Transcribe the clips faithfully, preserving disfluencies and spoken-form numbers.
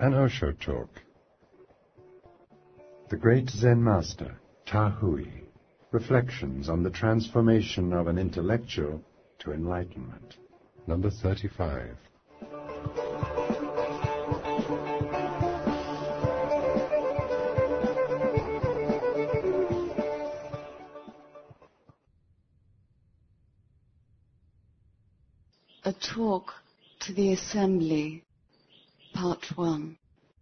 An Osho Talk. The great Zen master, Ta Hui, reflections on the transformation of an intellectual to enlightenment. Number thirty-five. A Talk to the Assembly, Part one.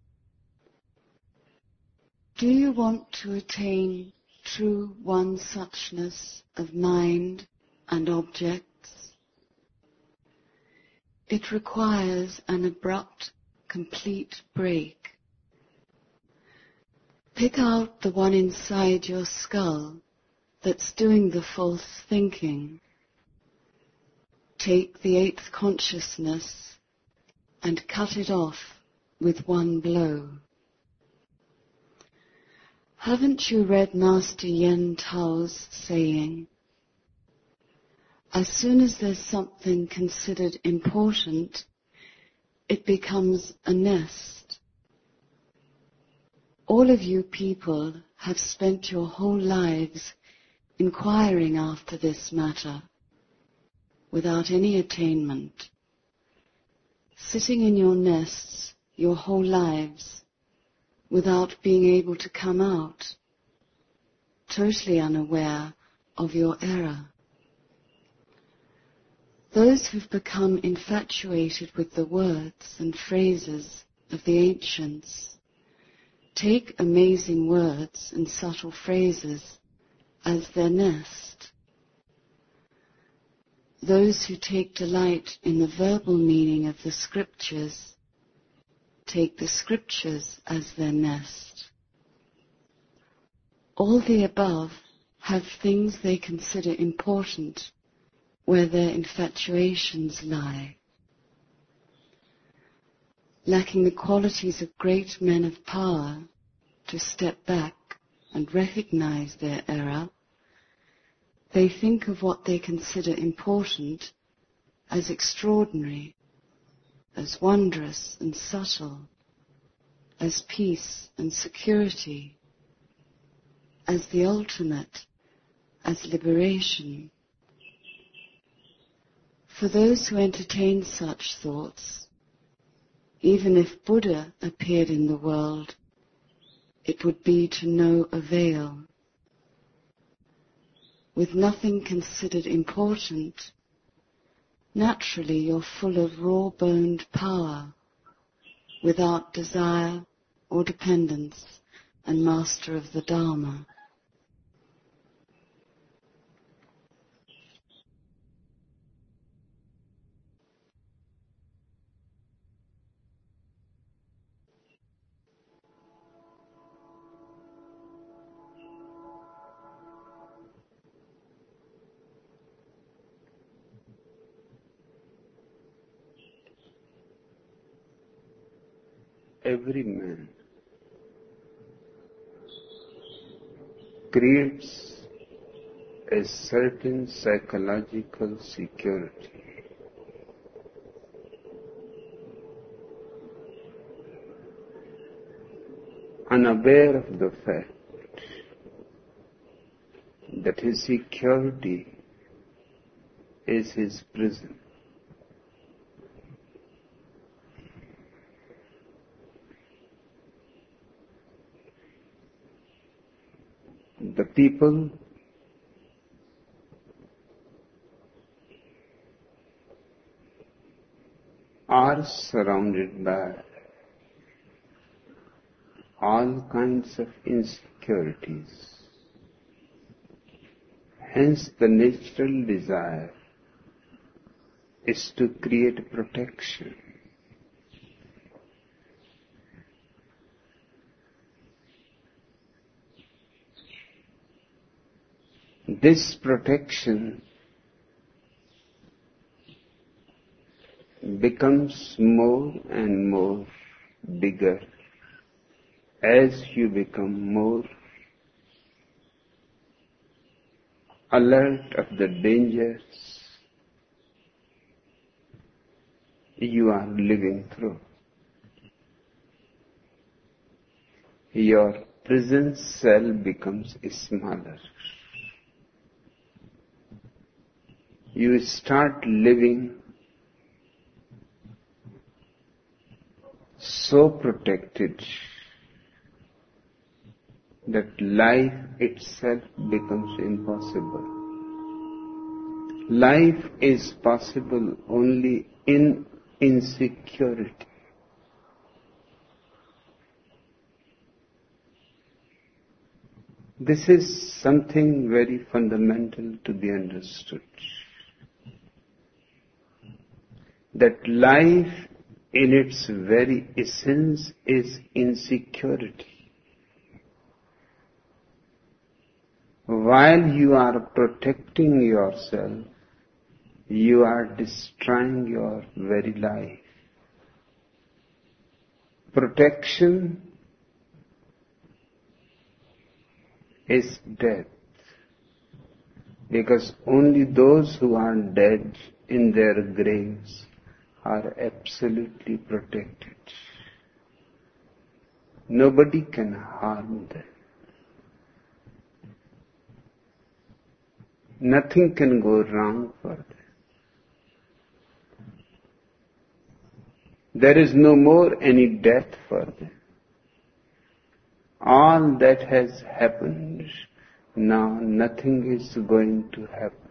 Do you want to attain true one-suchness of mind and objects? It requires an abrupt, complete break. Pick out the one inside your skull that's doing the false thinking. Take the eighth consciousness and cut it off with one blow. Haven't you read Master Yen Tao's saying, as soon as there's something considered important, it becomes a nest? All of you people have spent your whole lives inquiring after this matter, without any attainment, sitting in your nests your whole lives, without being able to come out, totally unaware of your error. Those who've become infatuated with the words and phrases of the ancients take amazing words and subtle phrases as their nest. Those who take delight in the verbal meaning of the scriptures take the scriptures as their nest. All the above have things they consider important where their infatuations lie. Lacking the qualities of great men of power to step back and recognize their error, they think of what they consider important as extraordinary, as wondrous and subtle, as peace and security, as the ultimate, as liberation. For those who entertain such thoughts, even if Buddha appeared in the world, it would be to no avail. With nothing considered important, naturally you're full of raw-boned power, without desire or dependence, and master of the Dharma. Every man creates a certain psychological security. Unaware of the fact that his security is his prison. The people are surrounded by all kinds of insecurities. Hence the natural desire is to create protection. This protection becomes more and more bigger as you become more alert of the dangers you are living through. your prison cell becomes smaller. You start living so protected that life itself becomes impossible. Life is possible only in insecurity. This is something very fundamental to be understood. That life in its very essence is insecurity. While you are protecting yourself, you are destroying your very life. Protection is death, because only those who are dead in their graves are absolutely protected. Nobody can harm them. Nothing can go wrong for them. There is no more any death for them. All that has happened, now nothing is going to happen.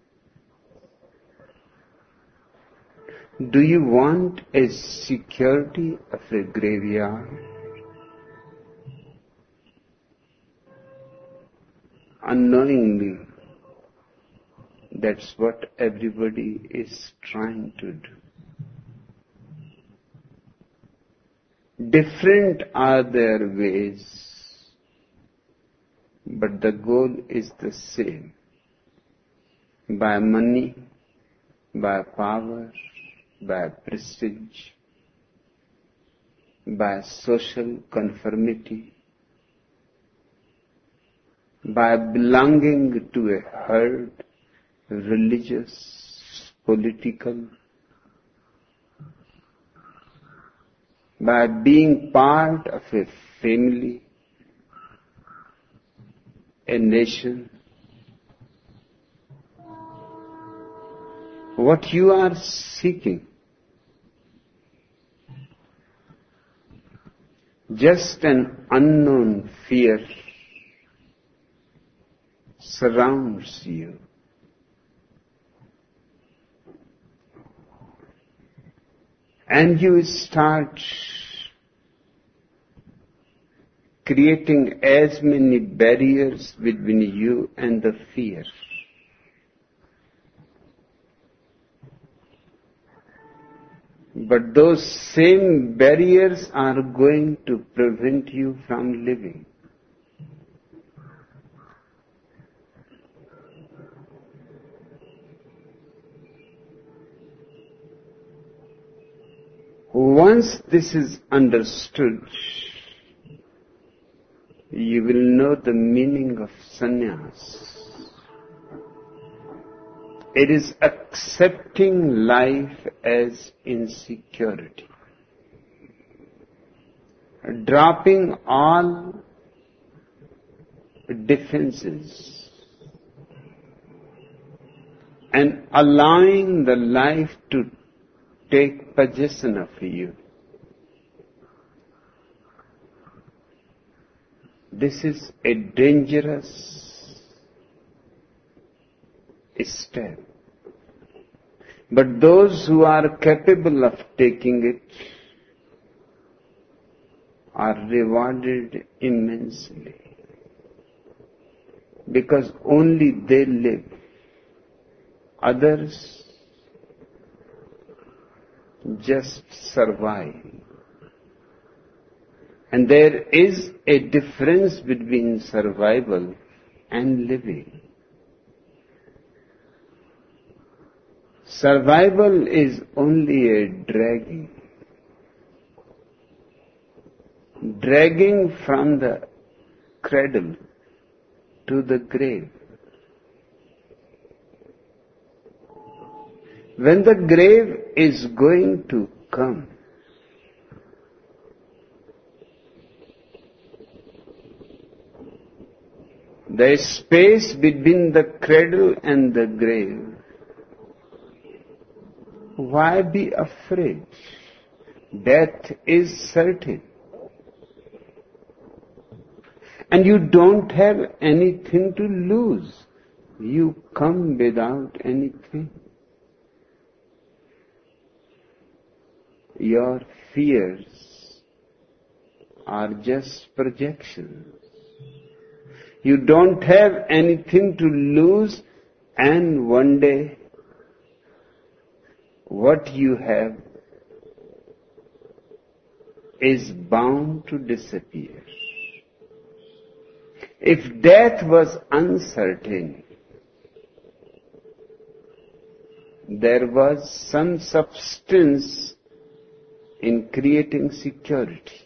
Do you want a security of a graveyard? Unknowingly, that's what everybody is trying to do. Different are their ways, but the goal is the same. By money, by power, by prestige, by social conformity, by belonging to a herd, religious, political, by being part of a family, a nation. What you are seeking, just an unknown fear surrounds you. And you start creating as many barriers between you and the fear. But those same barriers are going to prevent you from living. Once this is understood, you will know the meaning of sannyas. It is accepting life as insecurity, dropping all defenses and allowing the life to take possession of you. This is a dangerous step. But those who are capable of taking it are rewarded immensely, because only they live. Others just survive. And there is a difference between survival and living. Survival is only a dragging. Dragging from the cradle to the grave. When the grave is going to come, the space between the cradle and the grave. Why be afraid? Death is certain. And you don't have anything to lose. You come without anything. Your fears are just projections. You don't have anything to lose, and one day what you have is bound to disappear. If death was uncertain, there was some substance in creating security.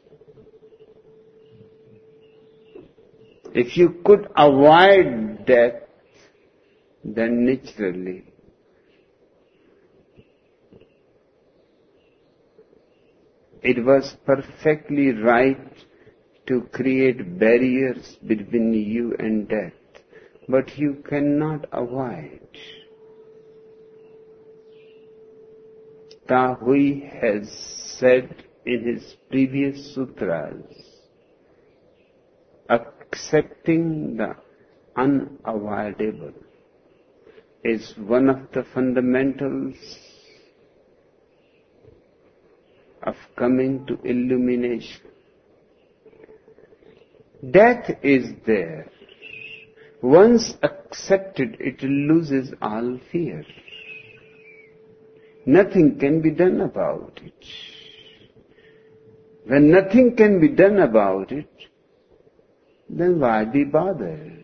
If you could avoid death, then naturally it was perfectly right to create barriers between you and death. But you cannot avoid. Tahui has said in his previous sutras, accepting the unavoidable is one of the fundamentals of coming to illumination. Death is there. Once accepted, it loses all fear. Nothing can be done about it. When nothing can be done about it, then why be bothered?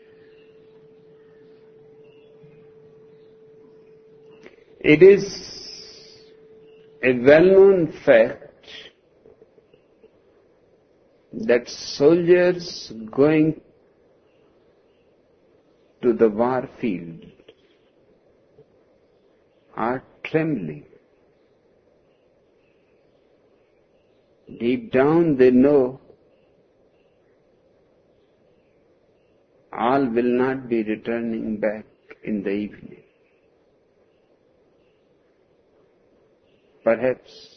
It is a well-known fact that soldiers going to the war field are trembling. Deep down they know all will not be returning back in the evening. Perhaps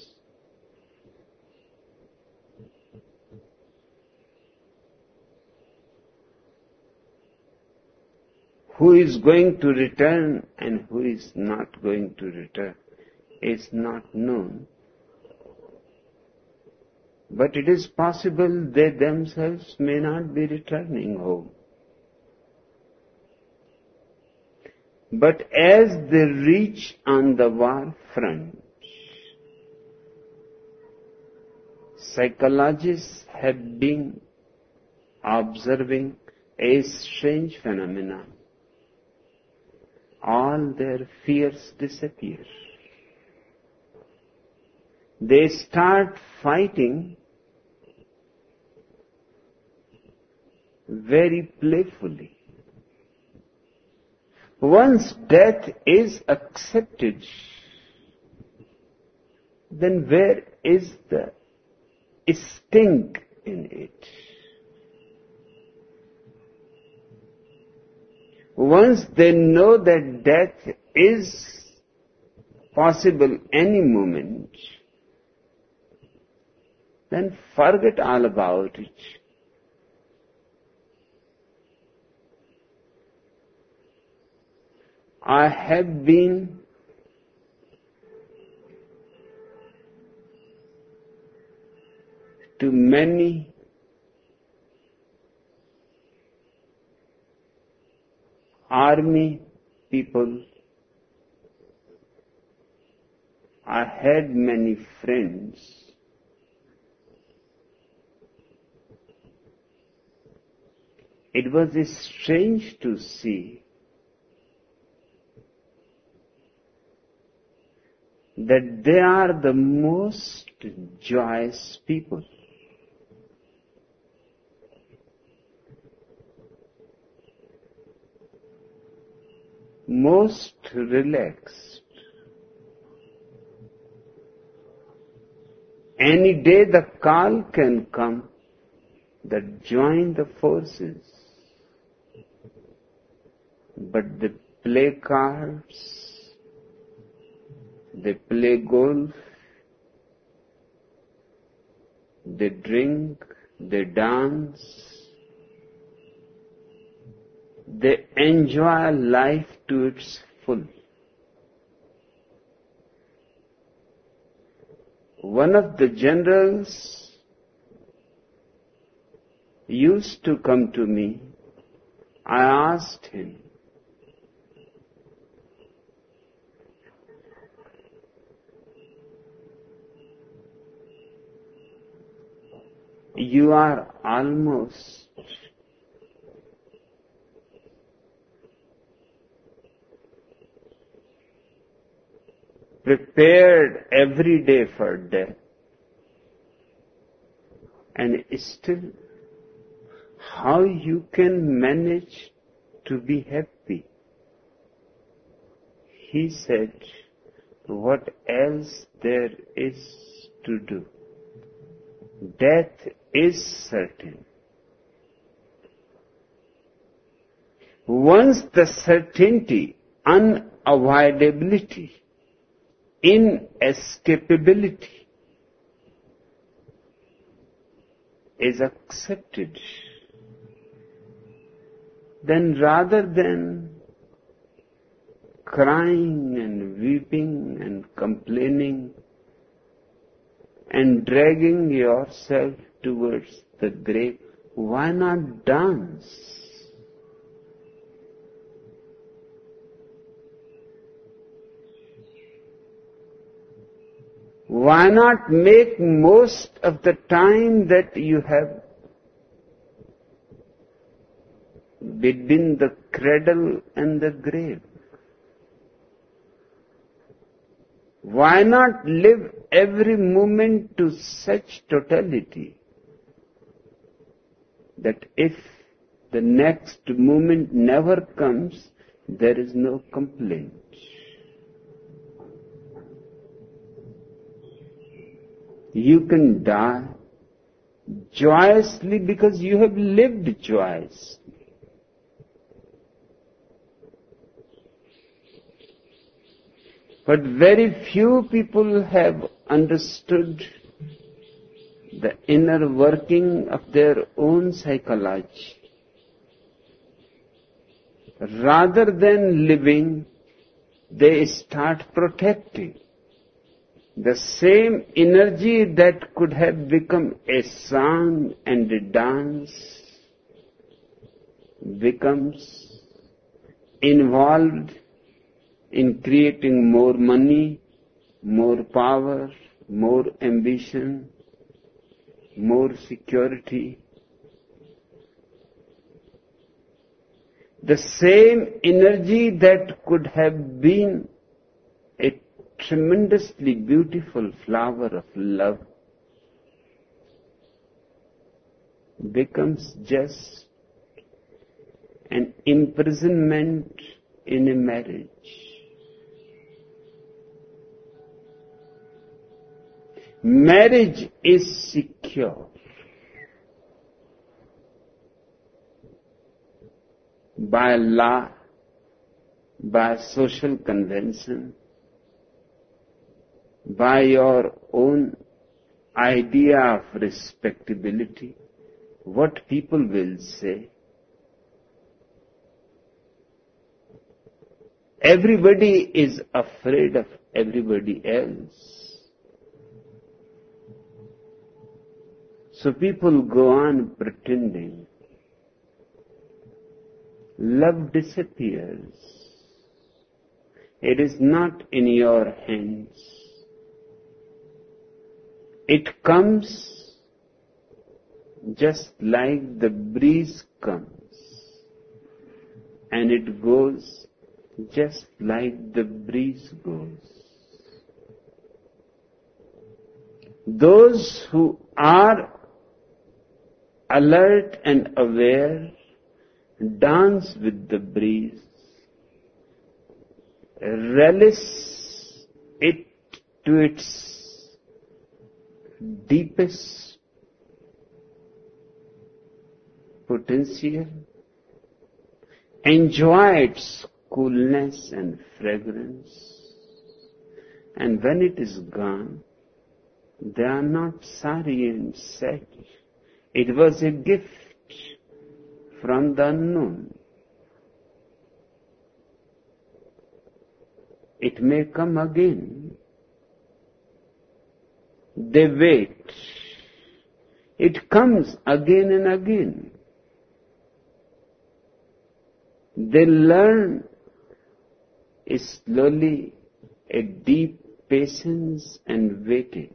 who is going to return and who is not going to return is not known. But it is possible they themselves may not be returning home. But as they reach on the war front, psychologists have been observing a strange phenomenon. All their fears disappear. They start fighting very playfully. Once death is accepted, then where is the sting in it? Once they know that death is possible any moment, then forget all about it. I have been to many army people. I had many friends. It was strange to see that they are the most joyous people. Most relaxed. Any day the call can come that join the forces. but they play cards, they play golf, they drink, they dance, they enjoy life to its full. One of the generals used to come to me. I asked him, you are almost prepared every day for death, and still how you can manage to be happy? He said, what else there is to do? Death is certain. Once the certainty, unavoidability, inescapability is accepted, then rather than crying and weeping and complaining and dragging yourself towards the grave, why not dance? Why not make most of the time that you have between the cradle and the grave? Why not live every moment to such totality that if the next moment never comes, there is no complaint? You can die joyously because you have lived joyously. But very few people have understood the inner working of their own psychology. Rather than living, they start protecting. The same energy that could have become a song and a dance becomes involved in creating more money, more power, more ambition, more security. The same energy that could have been a tremendously beautiful flower of love becomes just an imprisonment in a marriage. Marriage is secure by law, by social convention, by your own idea of respectability, what people will say. Everybody is afraid of everybody else. So people go on pretending. Love disappears. It is not in your hands. It comes just like the breeze comes, and it goes just like the breeze goes. Those who are alert and aware dance with the breeze, relish it to its deepest potential, enjoy its coolness and fragrance. And when it is gone, they are not sorry and sad. It was a gift from the unknown. It may come again. They wait. It comes again and again. They learn slowly a deep patience and waiting.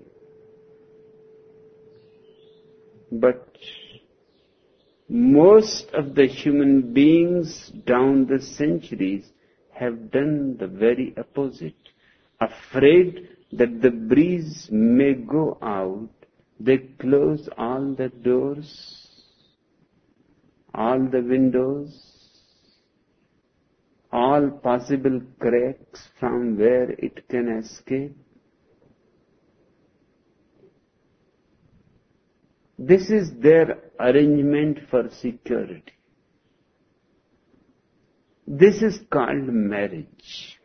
But most of the human beings down the centuries have done the very opposite. Afraid that the breeze may go out, they close all the doors, all the windows, all possible cracks from where it can escape. This is their arrangement for security. This is called marriage.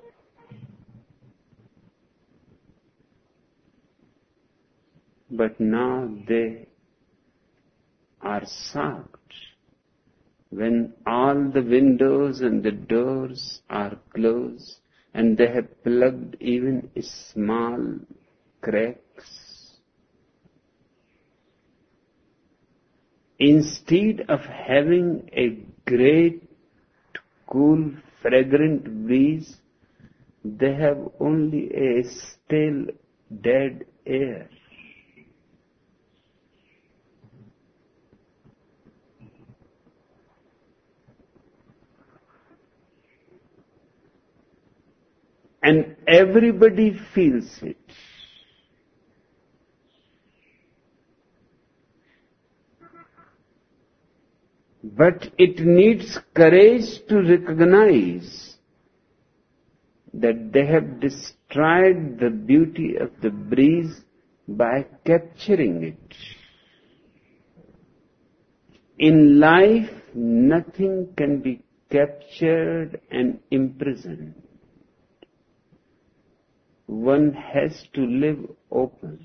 But now they are shocked when all the windows and the doors are closed and they have plugged even small cracks. Instead of having a great, cool, fragrant breeze, they have only a stale, dead air. And everybody feels it. But it needs courage to recognize that they have destroyed the beauty of the breeze by capturing it. In life, nothing can be captured and imprisoned. One has to live open,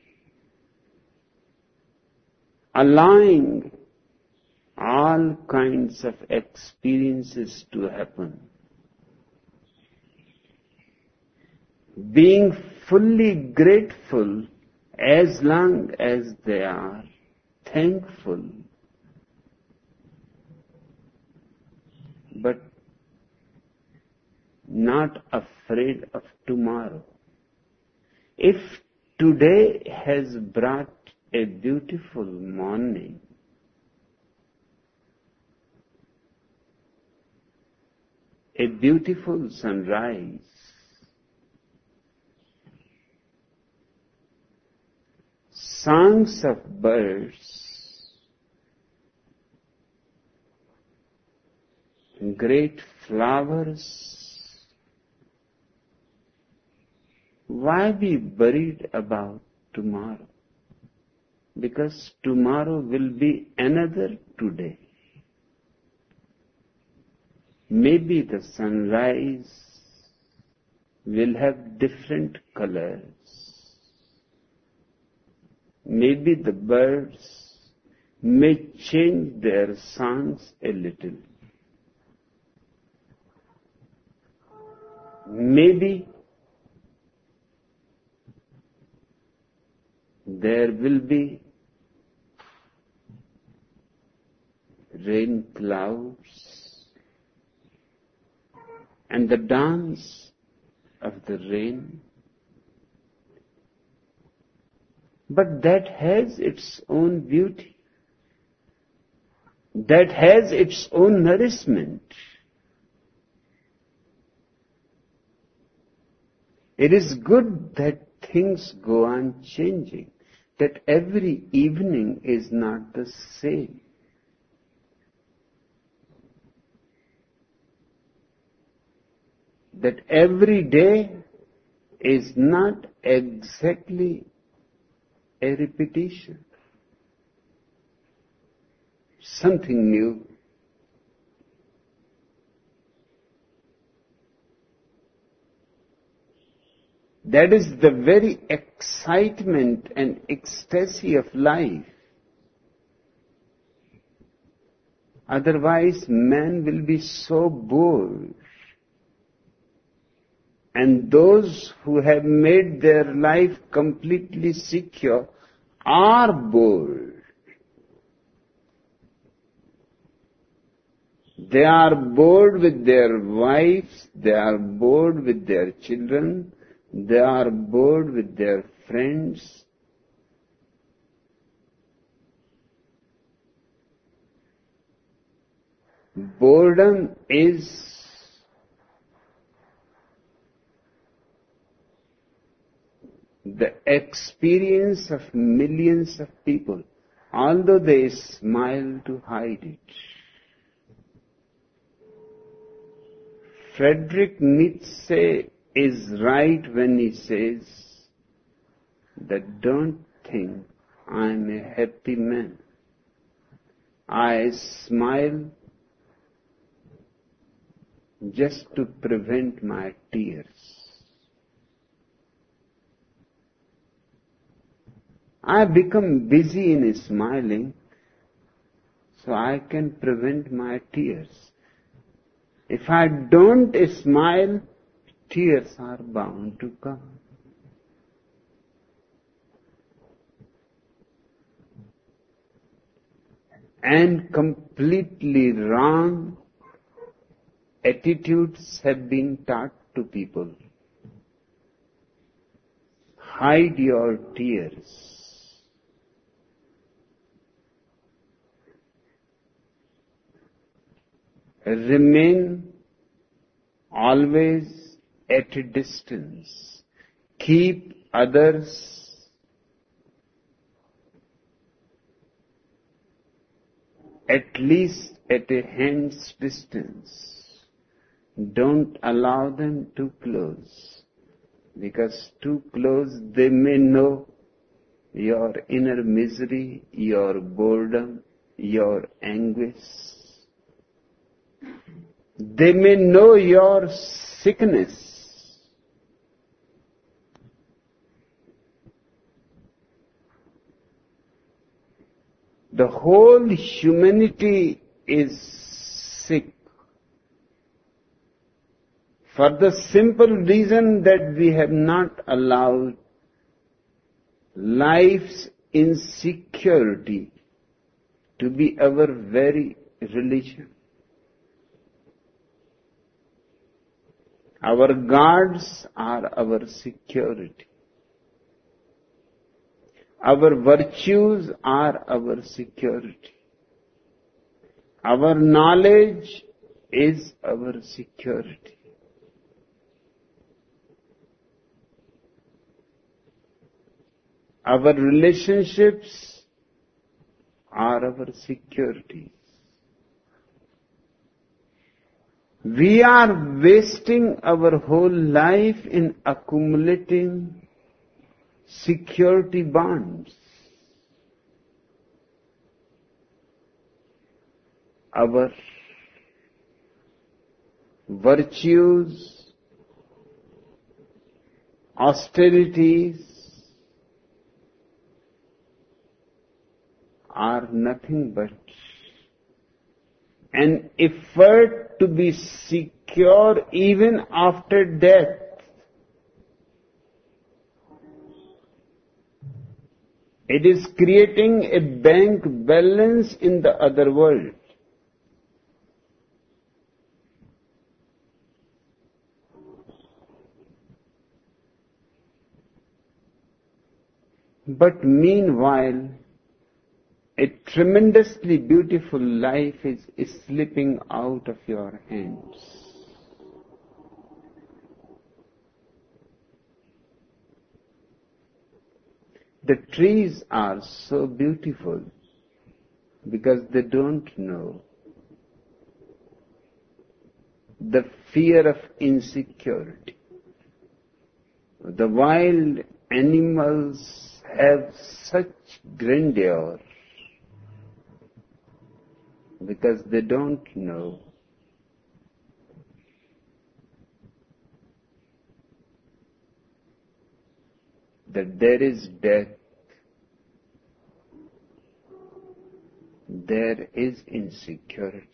allowing all kinds of experiences to happen. Being fully grateful as long as they are thankful, but not afraid of tomorrow. If today has brought a beautiful morning, a beautiful sunrise, songs of birds, great flowers, why be worried about tomorrow? Because tomorrow will be another today. Maybe the sunrise will have different colors. Maybe the birds may change their songs a little. Maybe there will be rain clouds and the dance of the rain. But that has its own beauty. That has its own nourishment. It is good that things go on changing, that every evening is not the same. That every day is not exactly a repetition. Something new. That is the very excitement and ecstasy of life. Otherwise, man will be so bored. And those who have made their life completely secure are bored. They are bored with their wives, they are bored with their children, they are bored with their friends. Boredom is the experience of millions of people, although they smile to hide it. Friedrich Nietzsche is right when he says that don't think I'm a happy man. I smile just to prevent my tears. I become busy in smiling so I can prevent my tears. If I don't smile, tears are bound to come. And completely wrong attitudes have been taught to people. Hide your tears. Remain always at a distance. Keep others at least at a hand's distance. Don't allow them too close, because too close they may know your inner misery, your boredom, your anguish. They may know your sickness. The whole humanity is sick for the simple reason that we have not allowed life's insecurity to be our very religion. Our gods are our security. Our virtues are our security. Our knowledge is our security. Our relationships are our security. We are wasting our whole life in accumulating security bonds. Our virtues, austerities are nothing but an effort to be secure even after death. It is creating a bank balance in the other world. But meanwhile, a tremendously beautiful life is, is slipping out of your hands. The trees are so beautiful because they don't know the fear of insecurity. The wild animals have such grandeur because they don't know that there is death, there is insecurity.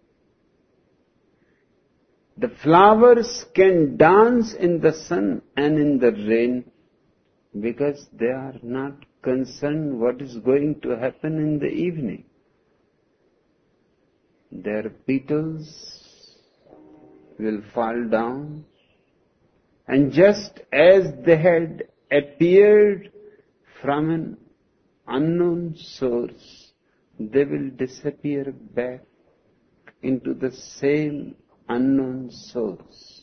The flowers can dance in the sun and in the rain because they are not concerned what is going to happen in the evening. Their petals will fall down, and just as they had appeared from an unknown source, they will disappear back into the same unknown source.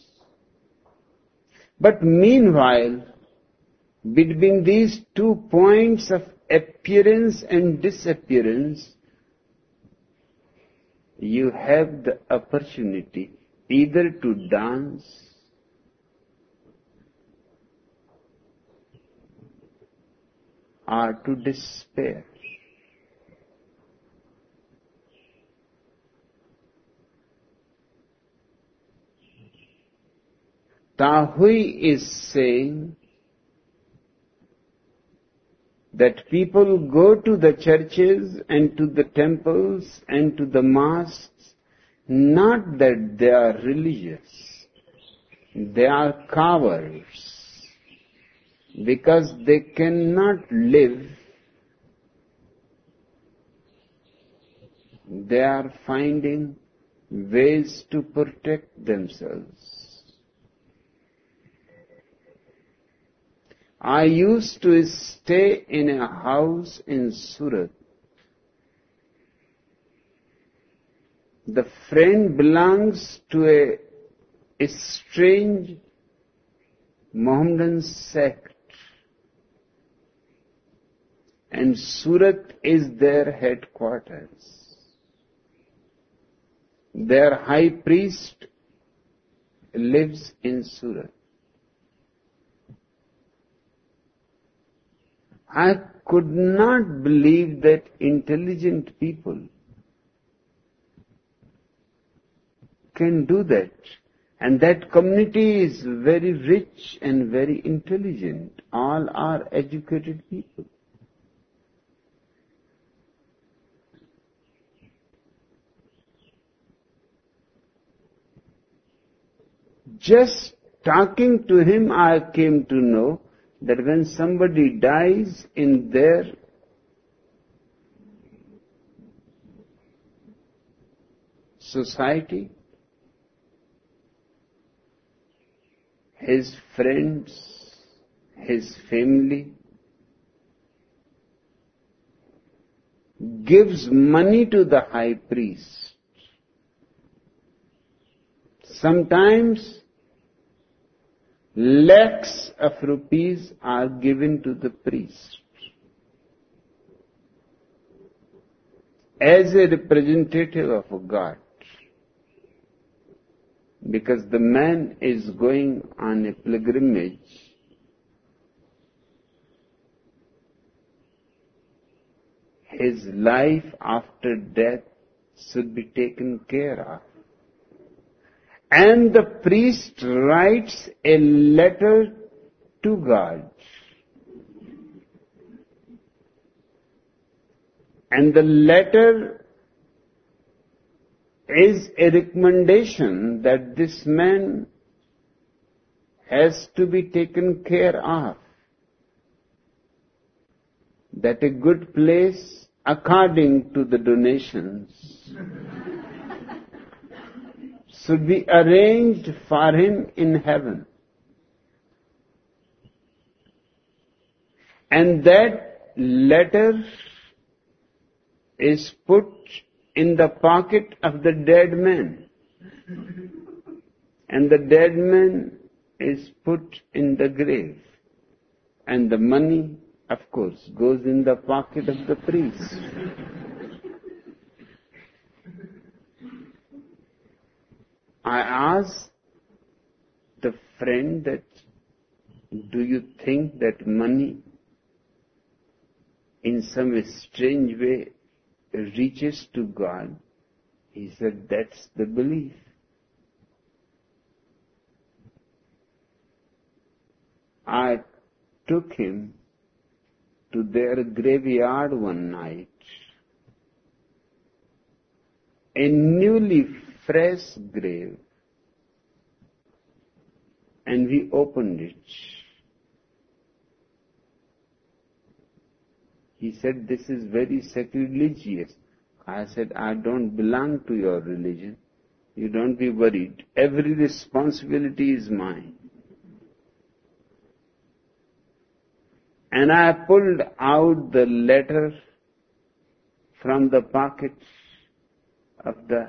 But meanwhile, between these two points of appearance and disappearance, you have the opportunity either to dance or to despair. Tahui is saying that people go to the churches and to the temples and to the mosques not that they are religious, they are cowards, because they cannot live. They are finding ways to protect themselves. I used to stay in a house in Surat. The friend belongs to a, a strange Mohammedan sect, and Surat is their headquarters. Their high priest lives in Surat. I could not believe that intelligent people can do that. And that community is very rich and very intelligent. All are educated people. Just talking to him, I came to know that when somebody dies in their society, his friends, his family gives money to the high priest. Sometimes lakhs of rupees are given to the priest as a representative of God, because the man is going on a pilgrimage. His life after death should be taken care of. And the priest writes a letter to God. And the letter is a recommendation that this man has to be taken care of. That a good place, according to the donations, should be arranged for him in heaven. And that letter is put in the pocket of the dead man. And the dead man is put in the grave. And the money, of course, goes in the pocket of the priest. I asked the friend that, do you think that money in some strange way reaches to God? He said, that's the belief. I took him to their graveyard one night. A newly fresh grave. And we opened it. He said, "This is very sacrilegious." I said, "I don't belong to your religion. You don't be worried. Every responsibility is mine." And I pulled out the letter from the pocket of the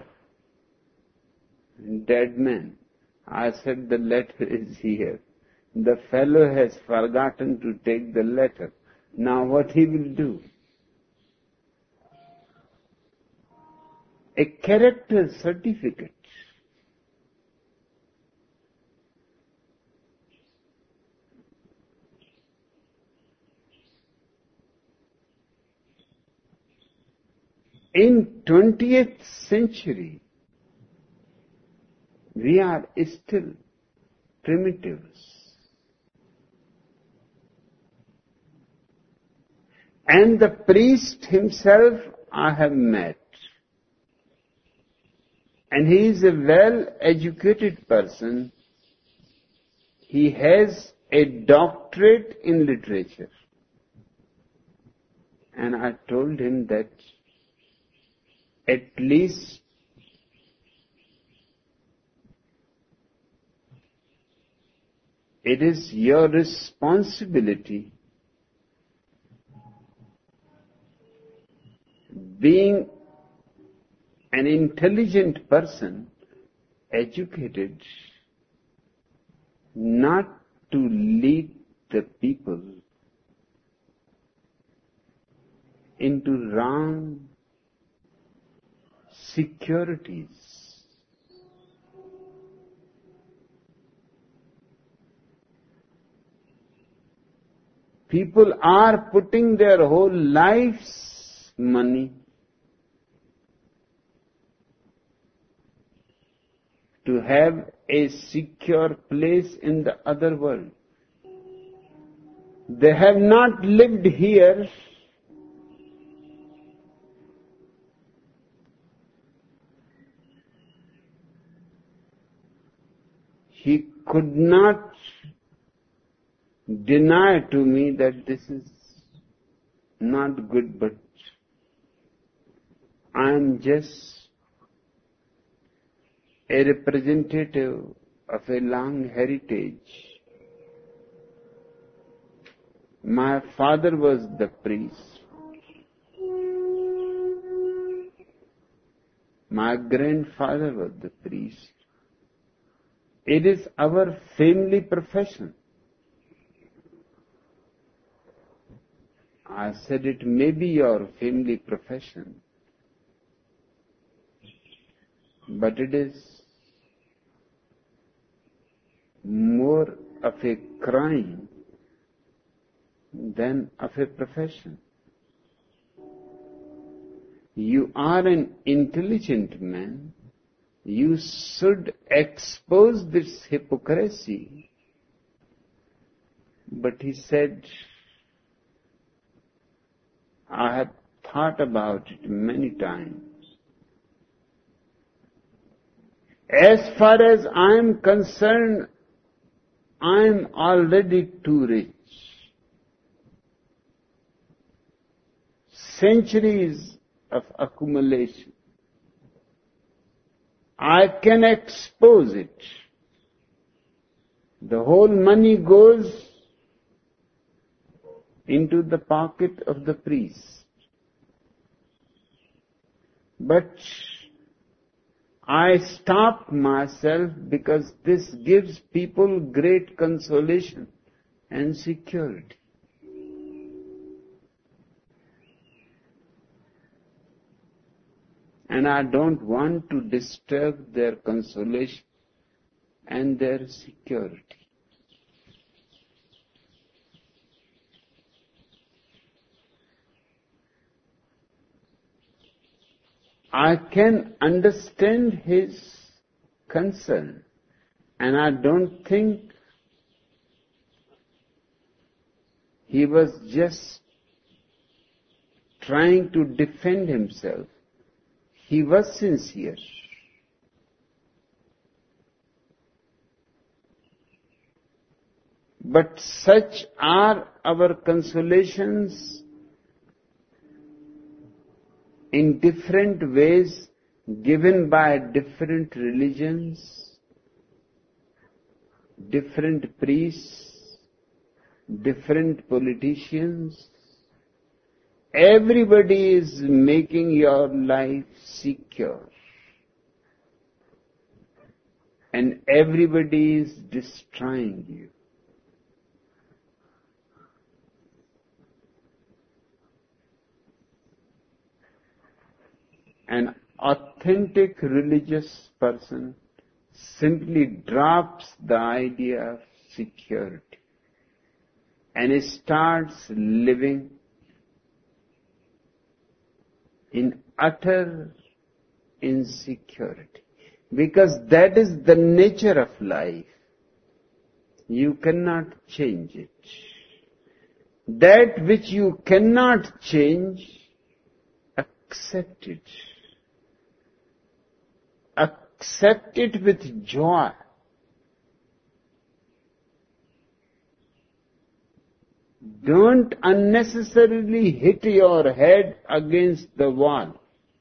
dead man. I said, "The letter is here. The fellow has forgotten to take the letter. Now what he will do?" A character certificate. In twentieth century, we are still primitives. And the priest himself I have met. And he is a well-educated person. He has a doctorate in literature. And I told him that at least it is your responsibility, being an intelligent person, educated, not to lead the people into wrong securities. People are putting their whole life's money to have a secure place in the other world. They have not lived here. He could not deny to me that this is not good, but I am just a representative of a long heritage. My father was the priest. My grandfather was the priest. It is our family profession. I said, it may be your family profession, but it is more of a crime than of a profession. You are an intelligent man. You should expose this hypocrisy. But he said, I have thought about it many times. As far as I am concerned, I am already too rich. Centuries of accumulation. I can expose it. The whole money goes into the pocket of the priest. But I stop myself because this gives people great consolation and security. And I don't want to disturb their consolation and their security. I can understand his concern, and I don't think he was just trying to defend himself. He was sincere. But such are our consolations in different ways given by different religions, different priests, different politicians. Everybody is making your life secure. And everybody is destroying you. An authentic religious person simply drops the idea of security and starts living in utter insecurity. Because that is the nature of life. You cannot change it. That which you cannot change, accept it. Accept it with joy. Don't unnecessarily hit your head against the wall.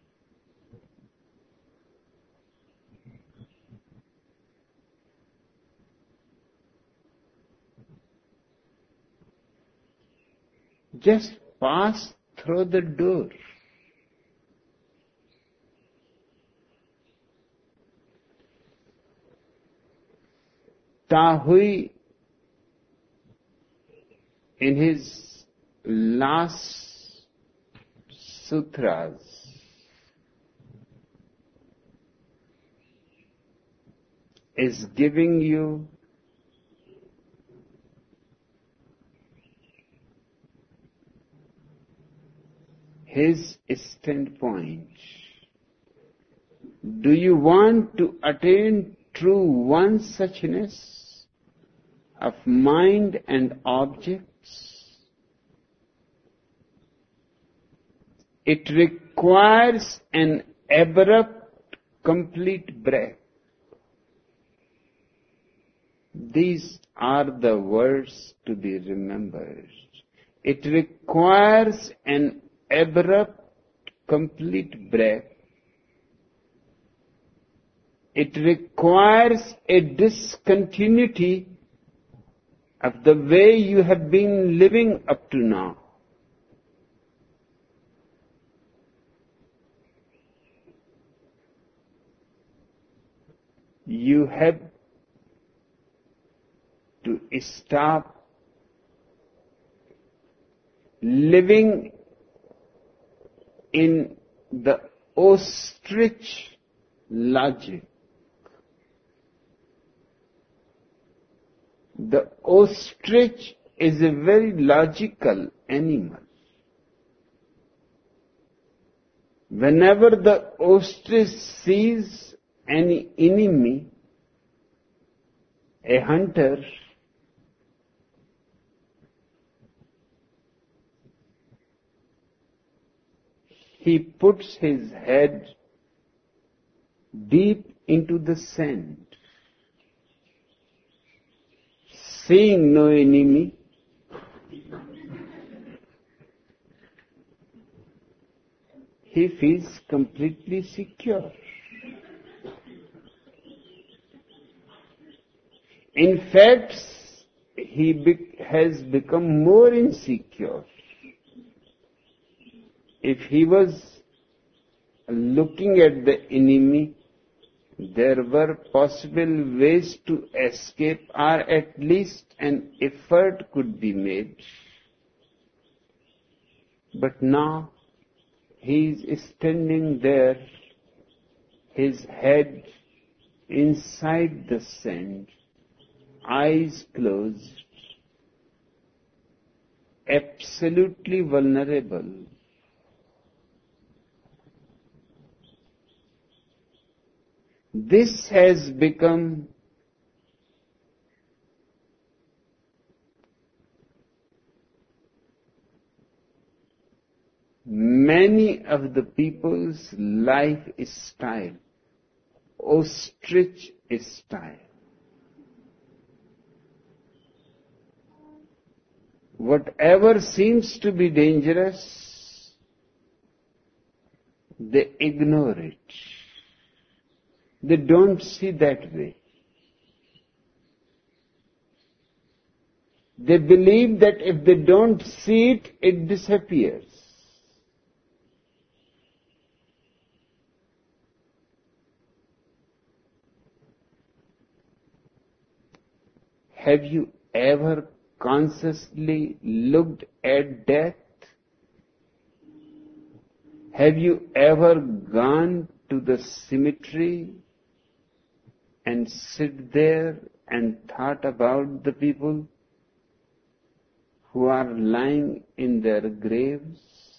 Just pass through the door. Tahui, in his last sutras, is giving you his standpoint. Do you want to attain true one-suchness of mind and objects? It requires an abrupt, complete breath. These are the words to be remembered. It requires an abrupt, complete breath. It requires a discontinuity of the way you have been living up to now. You have to stop living in the ostrich logic. The ostrich is a very logical animal. Whenever the ostrich sees any enemy, a hunter, he puts his head deep into the sand. Seeing no enemy, he feels completely secure. In fact, he be- has become more insecure. If he was looking at the enemy, there were possible ways to escape, or at least an effort could be made. But now he is standing there, his head inside the sand, eyes closed, absolutely vulnerable. This has become many of the people's life style, ostrich style. Whatever seems to be dangerous, they ignore it. They don't see that way. They believe that if they don't see it, it disappears. Have you ever consciously looked at death? Have you ever gone to the cemetery and sit there and thought about the people who are lying in their graves?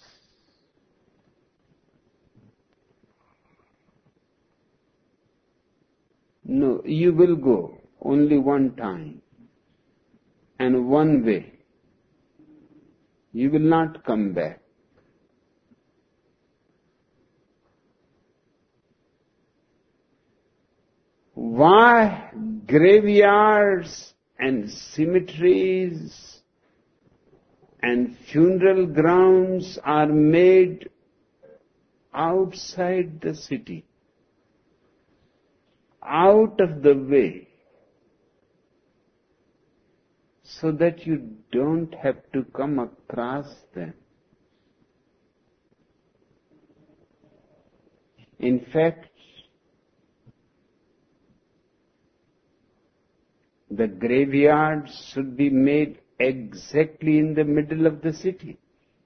No, you will go only one time and one way. You will not come back. Why graveyards and cemeteries and funeral grounds are made outside the city, out of the way, so that you don't have to come across them? In fact, the graveyards should be made exactly in the middle of the city.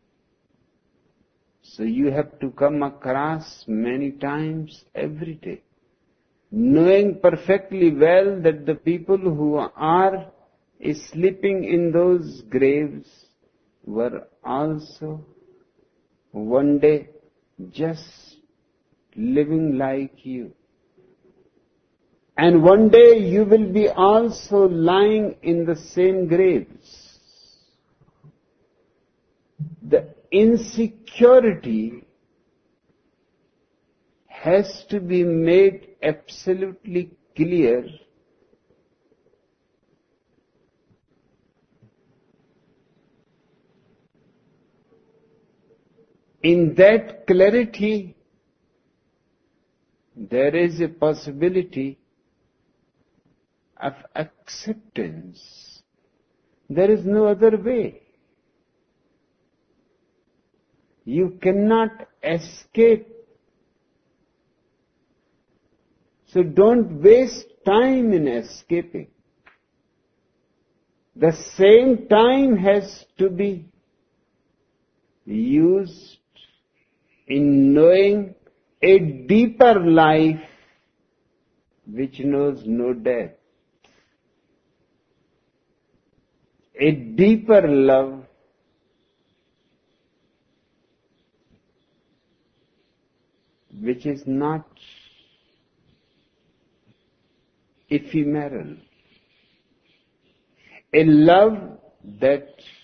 So you have to come across many times every day, knowing perfectly well that the people who are sleeping in those graves were also one day just living like you. And one day you will be also lying in the same graves. The insecurity has to be made absolutely clear. In that clarity, there is a possibility of acceptance. There is no other way. You cannot escape. So don't waste time in escaping. The same time has to be used in knowing a deeper life which knows no death. A deeper love which is not ephemeral. A love that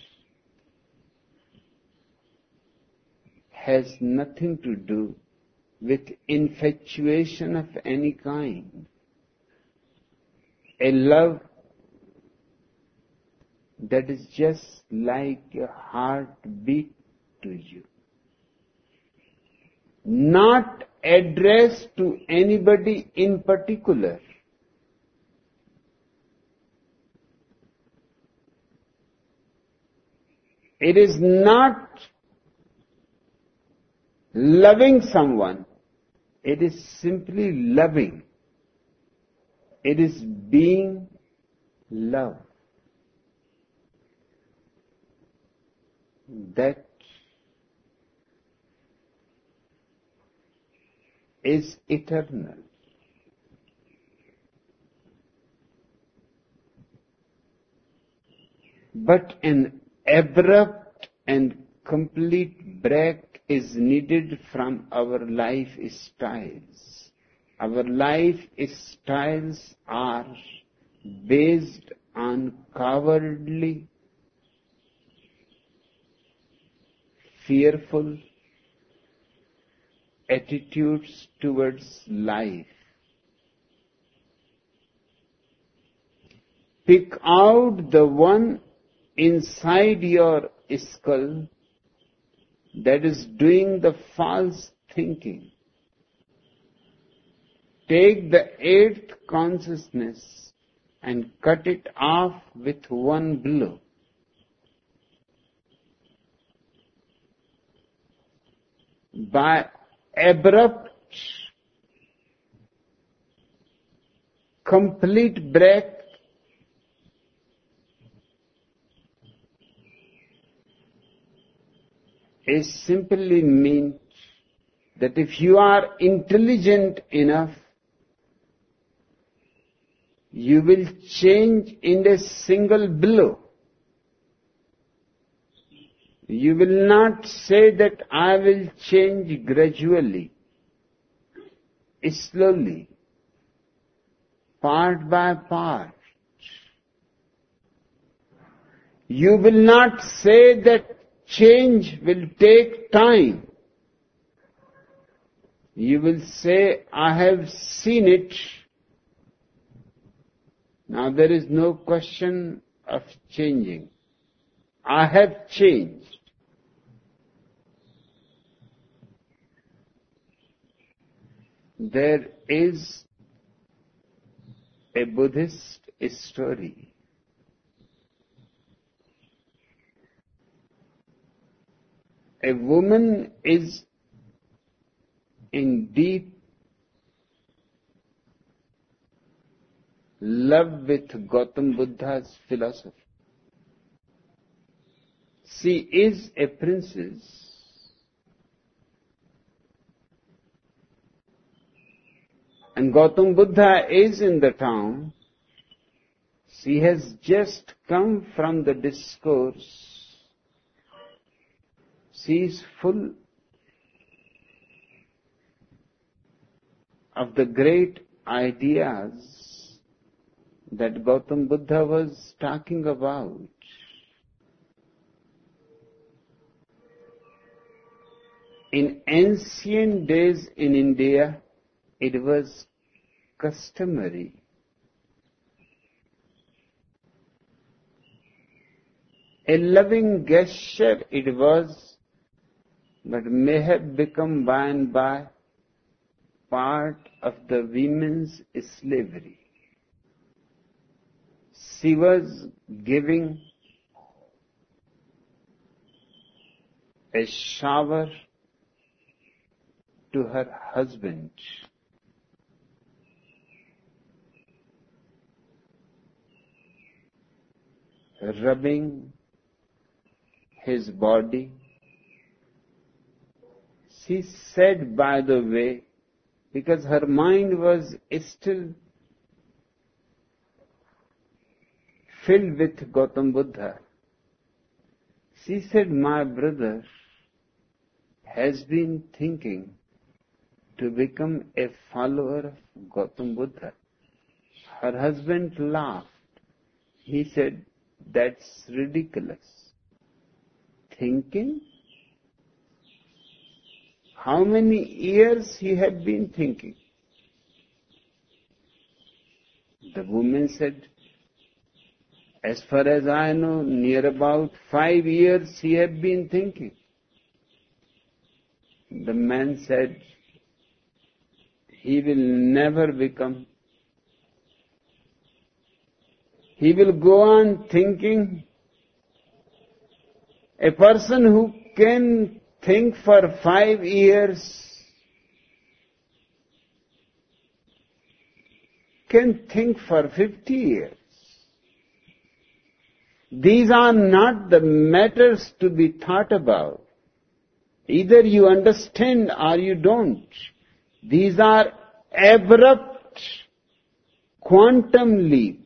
has nothing to do with infatuation of any kind. A love that is just like a heartbeat to you. Not addressed to anybody in particular. It is not loving someone. It is simply loving. It is being loved. That is eternal. But an abrupt and complete break is needed from our life styles. Our life styles are based on cowardly, fearful, attitudes towards life. Pick out the one inside your skull that is doing the false thinking. Take the eighth consciousness and cut it off with one blow. By abrupt, complete breath, is simply means that if you are intelligent enough, you will change in a single blow. You will not say that I will change gradually, slowly, part by part. You will not say that change will take time. You will say, I have seen it. Now there is no question of changing. I have changed. There is a Buddhist story. A woman is in deep love with Gautam Buddha's philosophy. She is a princess. And Gautam Buddha is in the town. She has just come from the discourse. She is full of the great ideas that Gautam Buddha was talking about. In ancient days in India, it was customary a loving gesture it was, but may have become by and by part of the women's slavery. She was giving a shower to her husband. Rubbing his body. She said, by the way, because her mind was still filled with Gautam Buddha, she said, my brother has been thinking to become a follower of Gautam Buddha. Her husband laughed. He said, that's ridiculous. Thinking? How many years he had been thinking? The woman said, as far as I know, near about five years he had been thinking. The man said, he will never become. He will go on thinking. A person who can think for five years can think for fifty years. These are not the matters to be thought about. Either you understand or you don't. These are abrupt quantum leaps.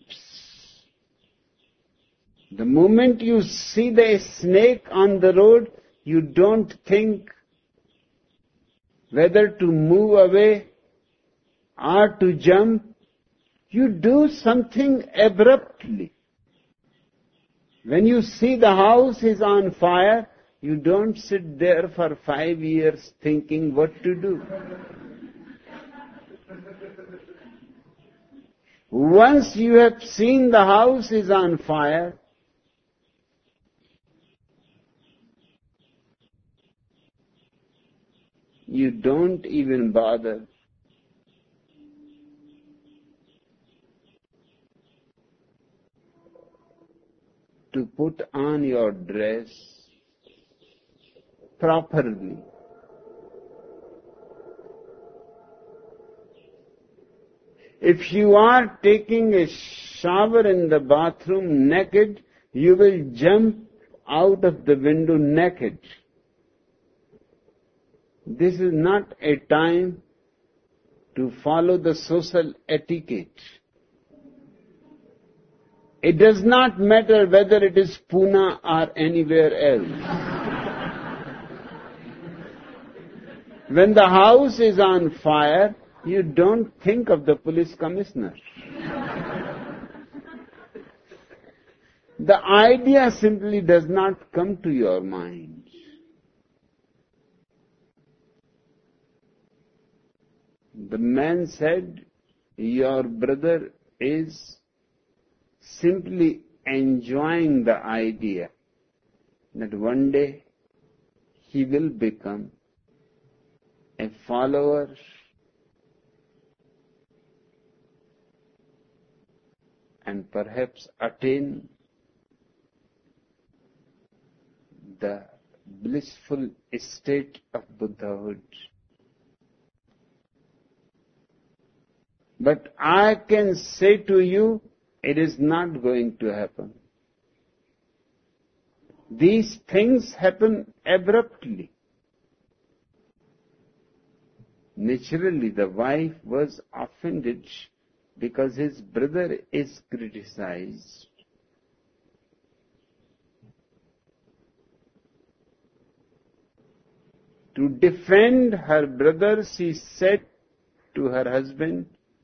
The moment you see the snake on the road, you don't think whether to move away or to jump. You do something abruptly. When you see the house is on fire, You don't sit there for five years thinking what to do. Once you have seen the house is on fire, you don't even bother. To put on your dress properly. If you are taking a shower in the bathroom naked, you will jump out of the window naked. This is not a time to follow the social etiquette. It does not matter whether it is Pune or anywhere else. When the house is on fire, you don't think of the police commissioner. The idea simply does not come to your mind. The man said, your brother is simply enjoying the idea that one day he will become a follower and perhaps attain the blissful state of Buddhahood. But I can say to you, it is not going to happen. These things happen abruptly. Naturally, the wife was offended because his brother is criticized. To defend her brother, she said to her husband,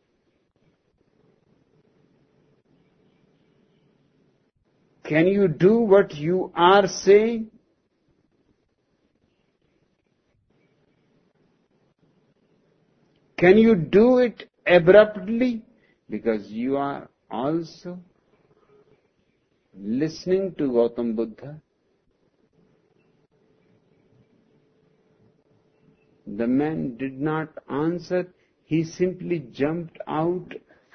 can you do what you are saying? Can you do it abruptly? Because you are also listening to Gautam Buddha. The man did not answer. He simply jumped out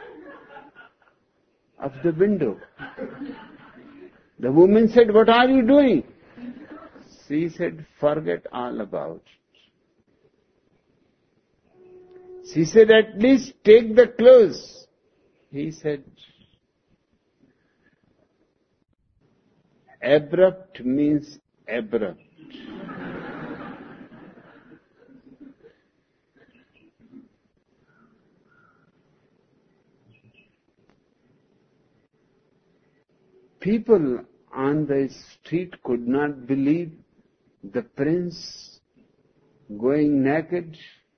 of the window. The woman said, what are you doing? She said, forget all about it. She said, at least take the clothes. He said, abrupt means abrupt. People on the street could not believe the prince going naked.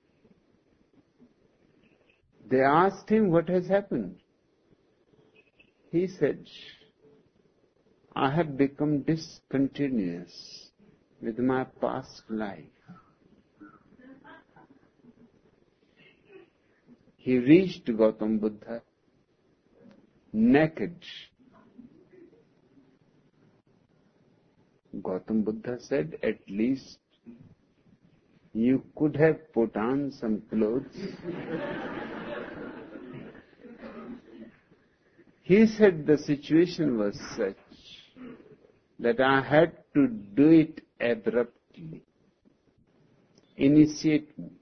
They asked him what has happened. He said, I have become discontinuous with my past life. He reached Gautam Buddha naked. Gautam Buddha said, at least you could have put on some clothes. He said the situation was such that I had to do it abruptly. Initiate me.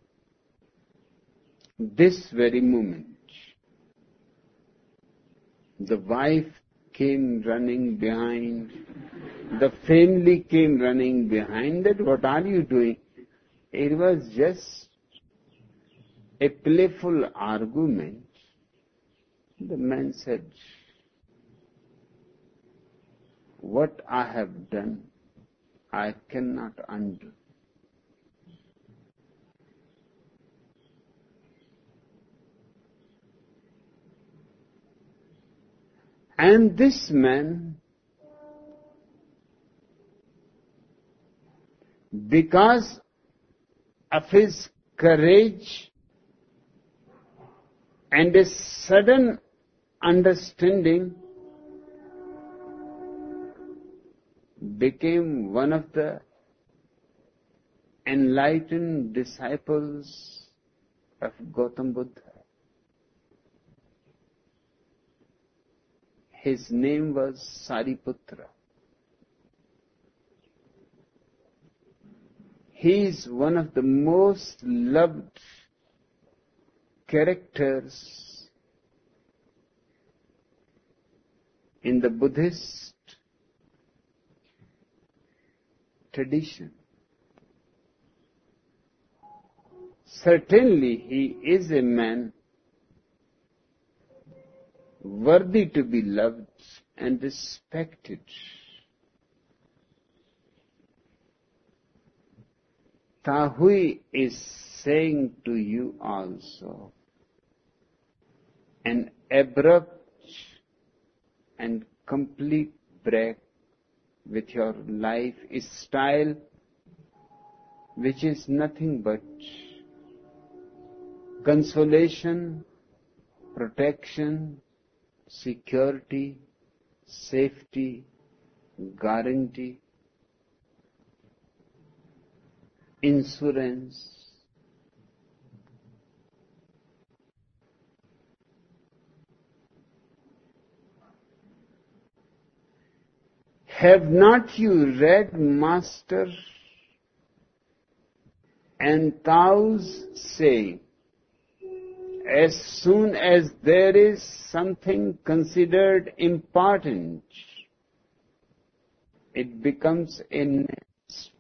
This very moment. The wife came running behind. The family came running behind that. What are you doing? It was just a playful argument. The man said, what I have done, I cannot undo. And this man Because of his courage and a sudden understanding, became one of the enlightened disciples of Gautam Buddha. His name was Sariputra. He is one of the most loved characters in the Buddhist tradition. Certainly he is a man worthy to be loved and respected. Tahui is saying to you also, an abrupt and complete break with your life is style which is nothing but consolation, protection, security, safety, guarantee, insurance. Have not you read Master and Tao's saying, as soon as there is something considered important, it becomes a nest.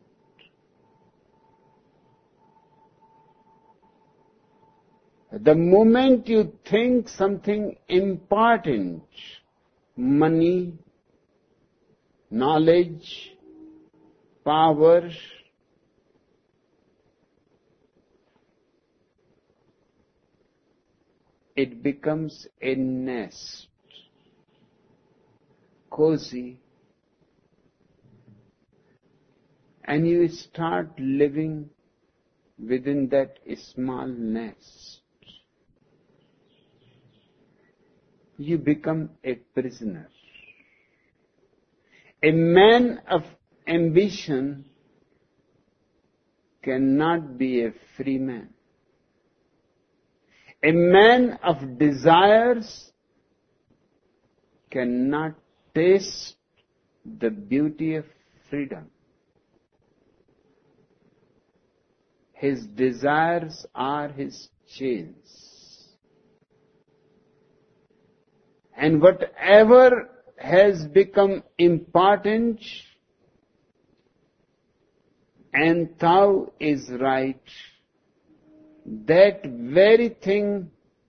The moment you think something important, money, knowledge, power, it becomes a nest, cozy, and you start living within that small nest. You become a prisoner. A man of ambition cannot be a free man. A man of desires cannot taste the beauty of freedom. His desires are his chains. And whatever has become important, and Tao is right, that very thing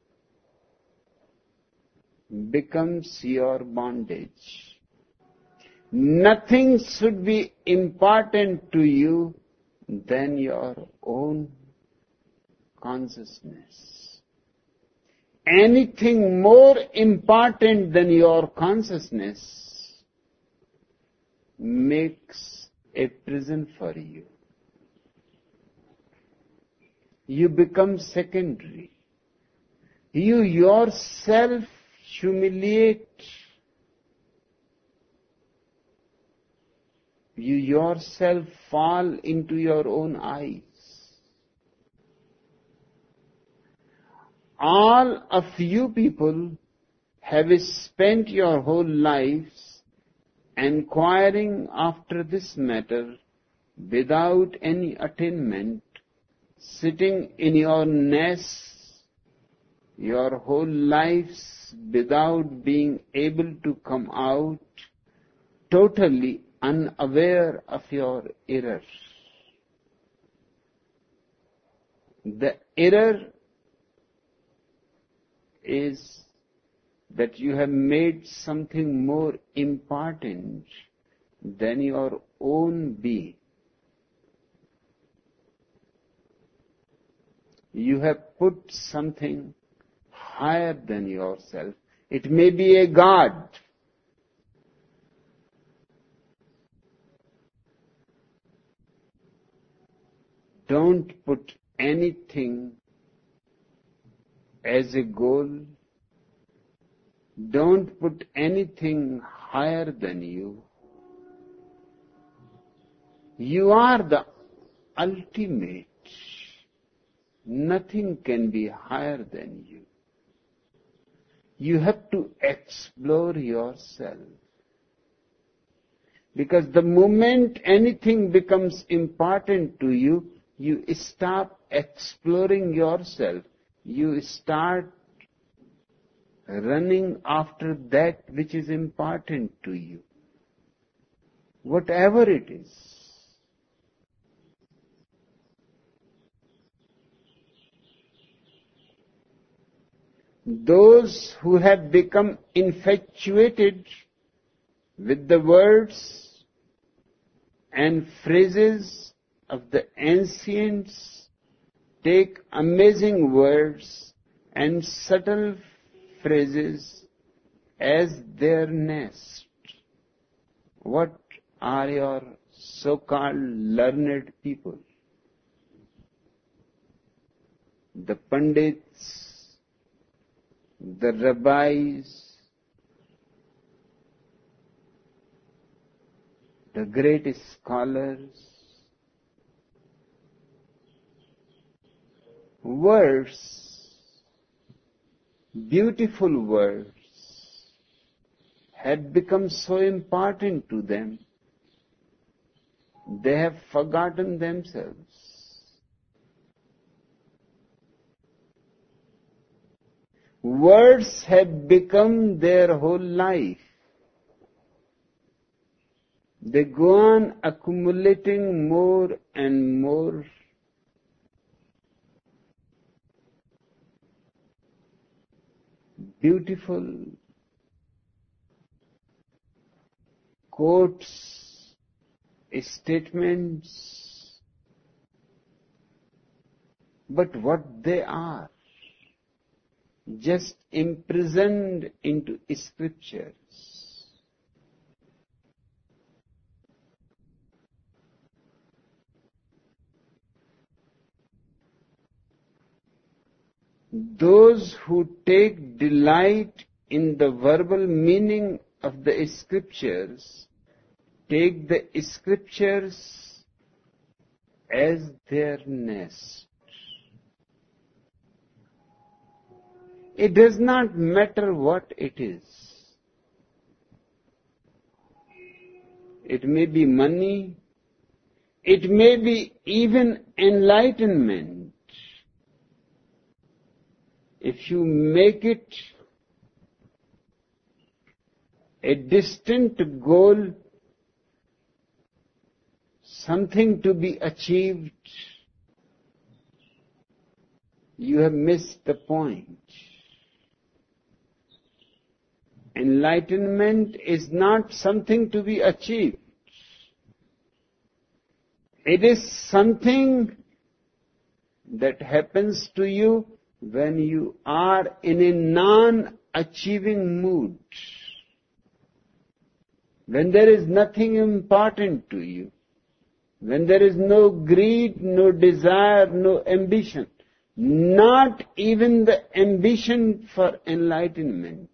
becomes your bondage. Nothing should be important to you than your own consciousness. Anything more important than your consciousness makes a prison for you. You become secondary. You yourself humiliate. You yourself fall into your own eyes. All of you people have spent your whole lives inquiring after this matter without any attainment, sitting in your nests your whole lives without being able to come out, totally unaware of your error. The error is that you have made something more important than your own being. You have put something higher than yourself. It may be a god. Don't put anything as a goal. Don't put anything higher than you. You are the ultimate. Nothing can be higher than you. You have to explore yourself. Because the moment anything becomes important to you, you stop exploring yourself. You start running after that which is important to you. Whatever it is. Those who have become infatuated with the words and phrases of the ancients take amazing words and subtle phrases as their nest. What are your so-called learned people? The Pandits, the rabbis, the great scholars, words, beautiful words, had become so important to them, they have forgotten themselves. Words have become their whole life. They go on accumulating more and more. Beautiful quotes, statements, but what they are, just imprisoned into scriptures. Those who take delight in the verbal meaning of the scriptures take the scriptures as their nest. It does not matter what it is. It may be money. It may be even enlightenment. If you make it a distant goal, something to be achieved, you have missed the point. Enlightenment is not something to be achieved. It is something that happens to you when you are in a non-achieving mood. When there is nothing important to you. When there is no greed, no desire, no ambition. Not even the ambition for enlightenment.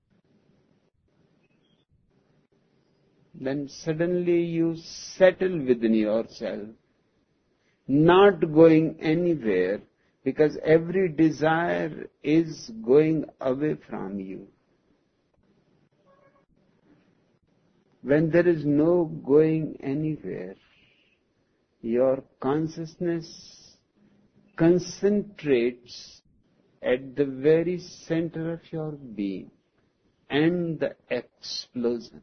Then suddenly you settle within yourself, not going anywhere, because every desire is going away from you. When there is no going anywhere, your consciousness concentrates at the very center of your being and the explosion.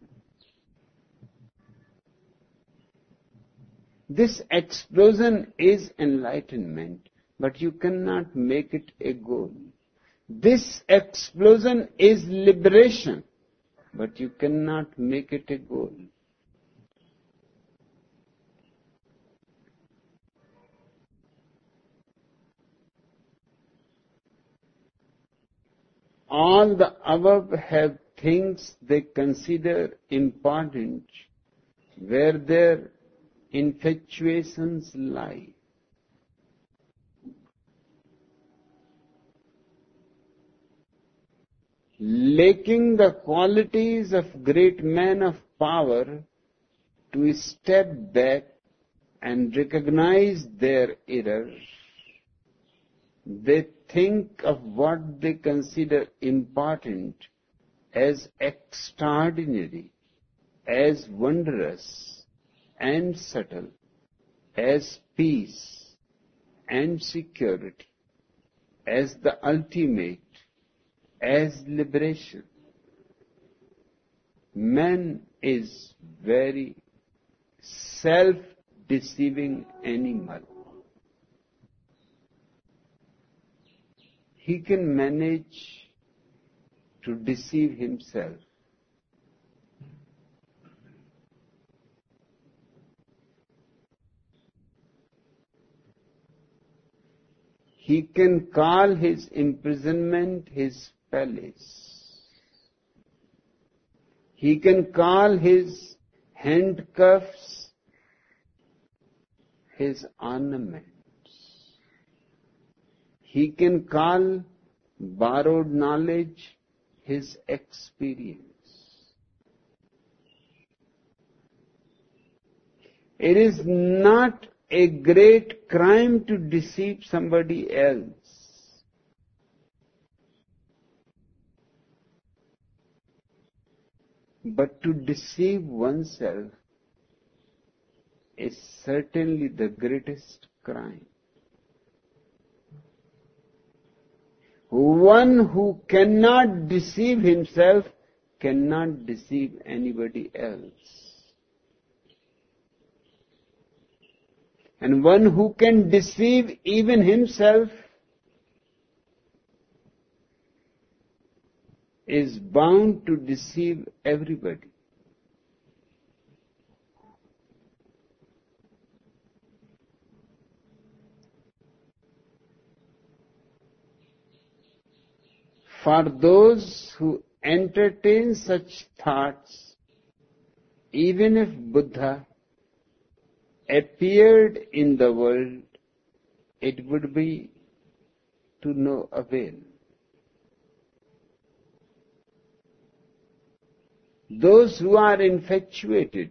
This explosion is enlightenment, but you cannot make it a goal. This explosion is liberation, but you cannot make it a goal. All the above have things they consider important where their infatuations lie. lacking the qualities of great men of power, to step back and recognize their error. They think of what they consider important as extraordinary, as wondrous and subtle, as peace and security, as the ultimate, as liberation. Man is very self-deceiving animal. He can manage to deceive himself. He can call his imprisonment his palace. He can call his handcuffs his ornaments. He can call borrowed knowledge his experience. It is not a great crime to deceive somebody else. But to deceive oneself is certainly the greatest crime. One who cannot deceive himself cannot deceive anybody else. And one who can deceive even himself is bound to deceive everybody. For those who entertain such thoughts, even if Buddha appeared in the world, it would be to no avail. Those who are infatuated,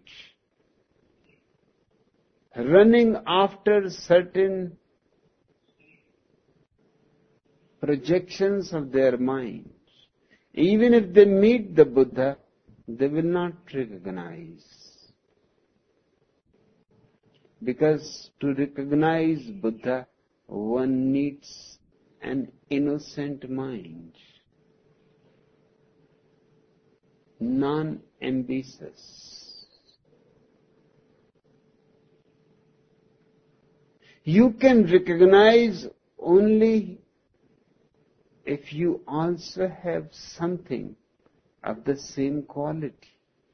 running after certain projections of their minds, even if they meet the Buddha, they will not recognize. Because to recognize Buddha, one needs an innocent mind, non-ambitious. You can recognize only if you also have something of the same quality.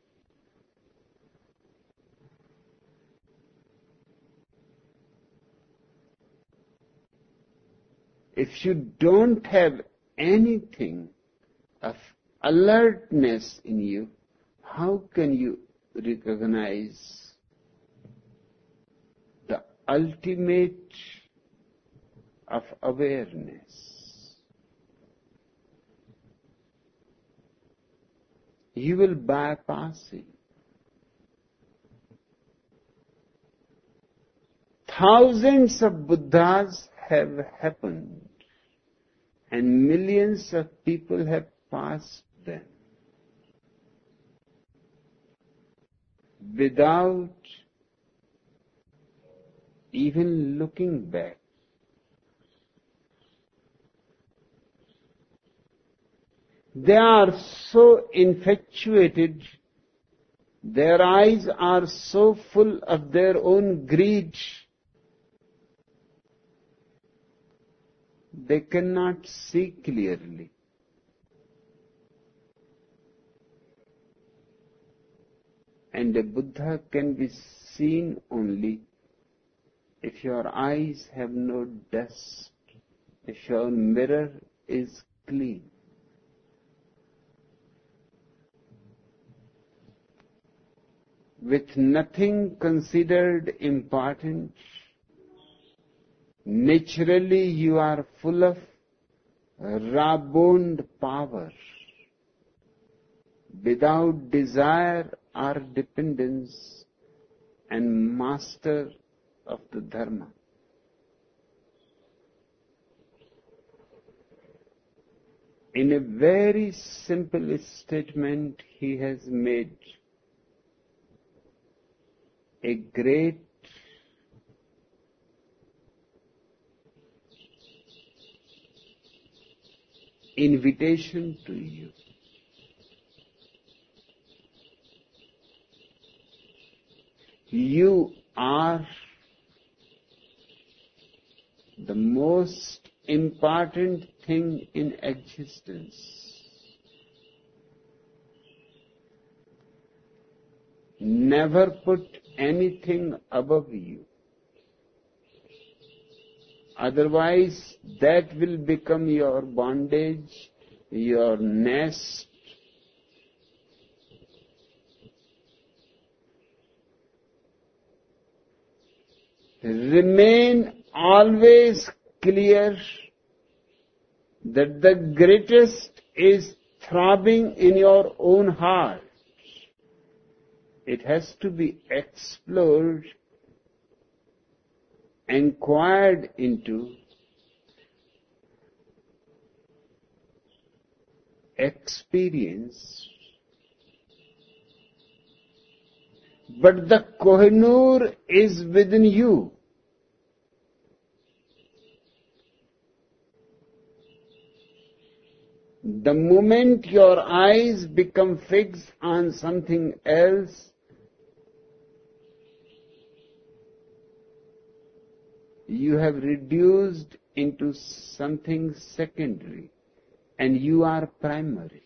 If you don't have anything of alertness in you, how can you recognize the ultimate of awareness? You will bypass it. Thousands of Buddhas have happened, and millions of people have passed them without even looking back. They are so infatuated, their eyes are so full of their own greed, they cannot see clearly. And a Buddha can be seen only if your eyes have no dust, if your mirror is clean. With nothing considered important, naturally you are full of raw-boned power. without desire or dependence, and master of the Dharma. In a very simple statement, he has made a great invitation to you. You are the most important thing in existence. Never put anything above you. Otherwise, that will become your bondage, your nest. Remain always clear that the greatest is throbbing in your own heart. It has to be explored, inquired into, experienced. But the Kohinoor is within you. The moment your eyes become fixed on something else, you have reduced into something secondary, and you are primary.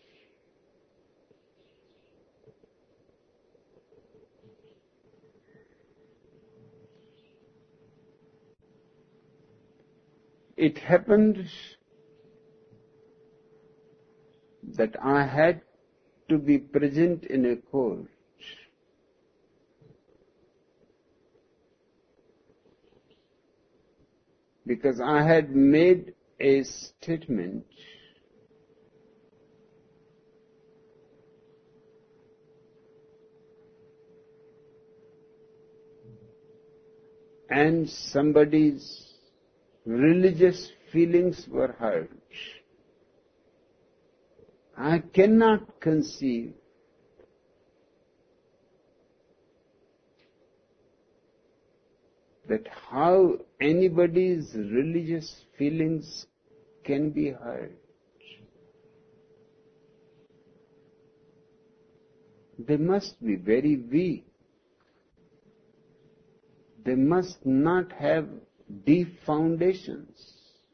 It happened that I had to be present in a court. Because I had made a statement and somebody's religious feelings were hurt. I cannot conceive that how anybody's religious feelings can be hurt. They must be very weak. They must not have deep foundations.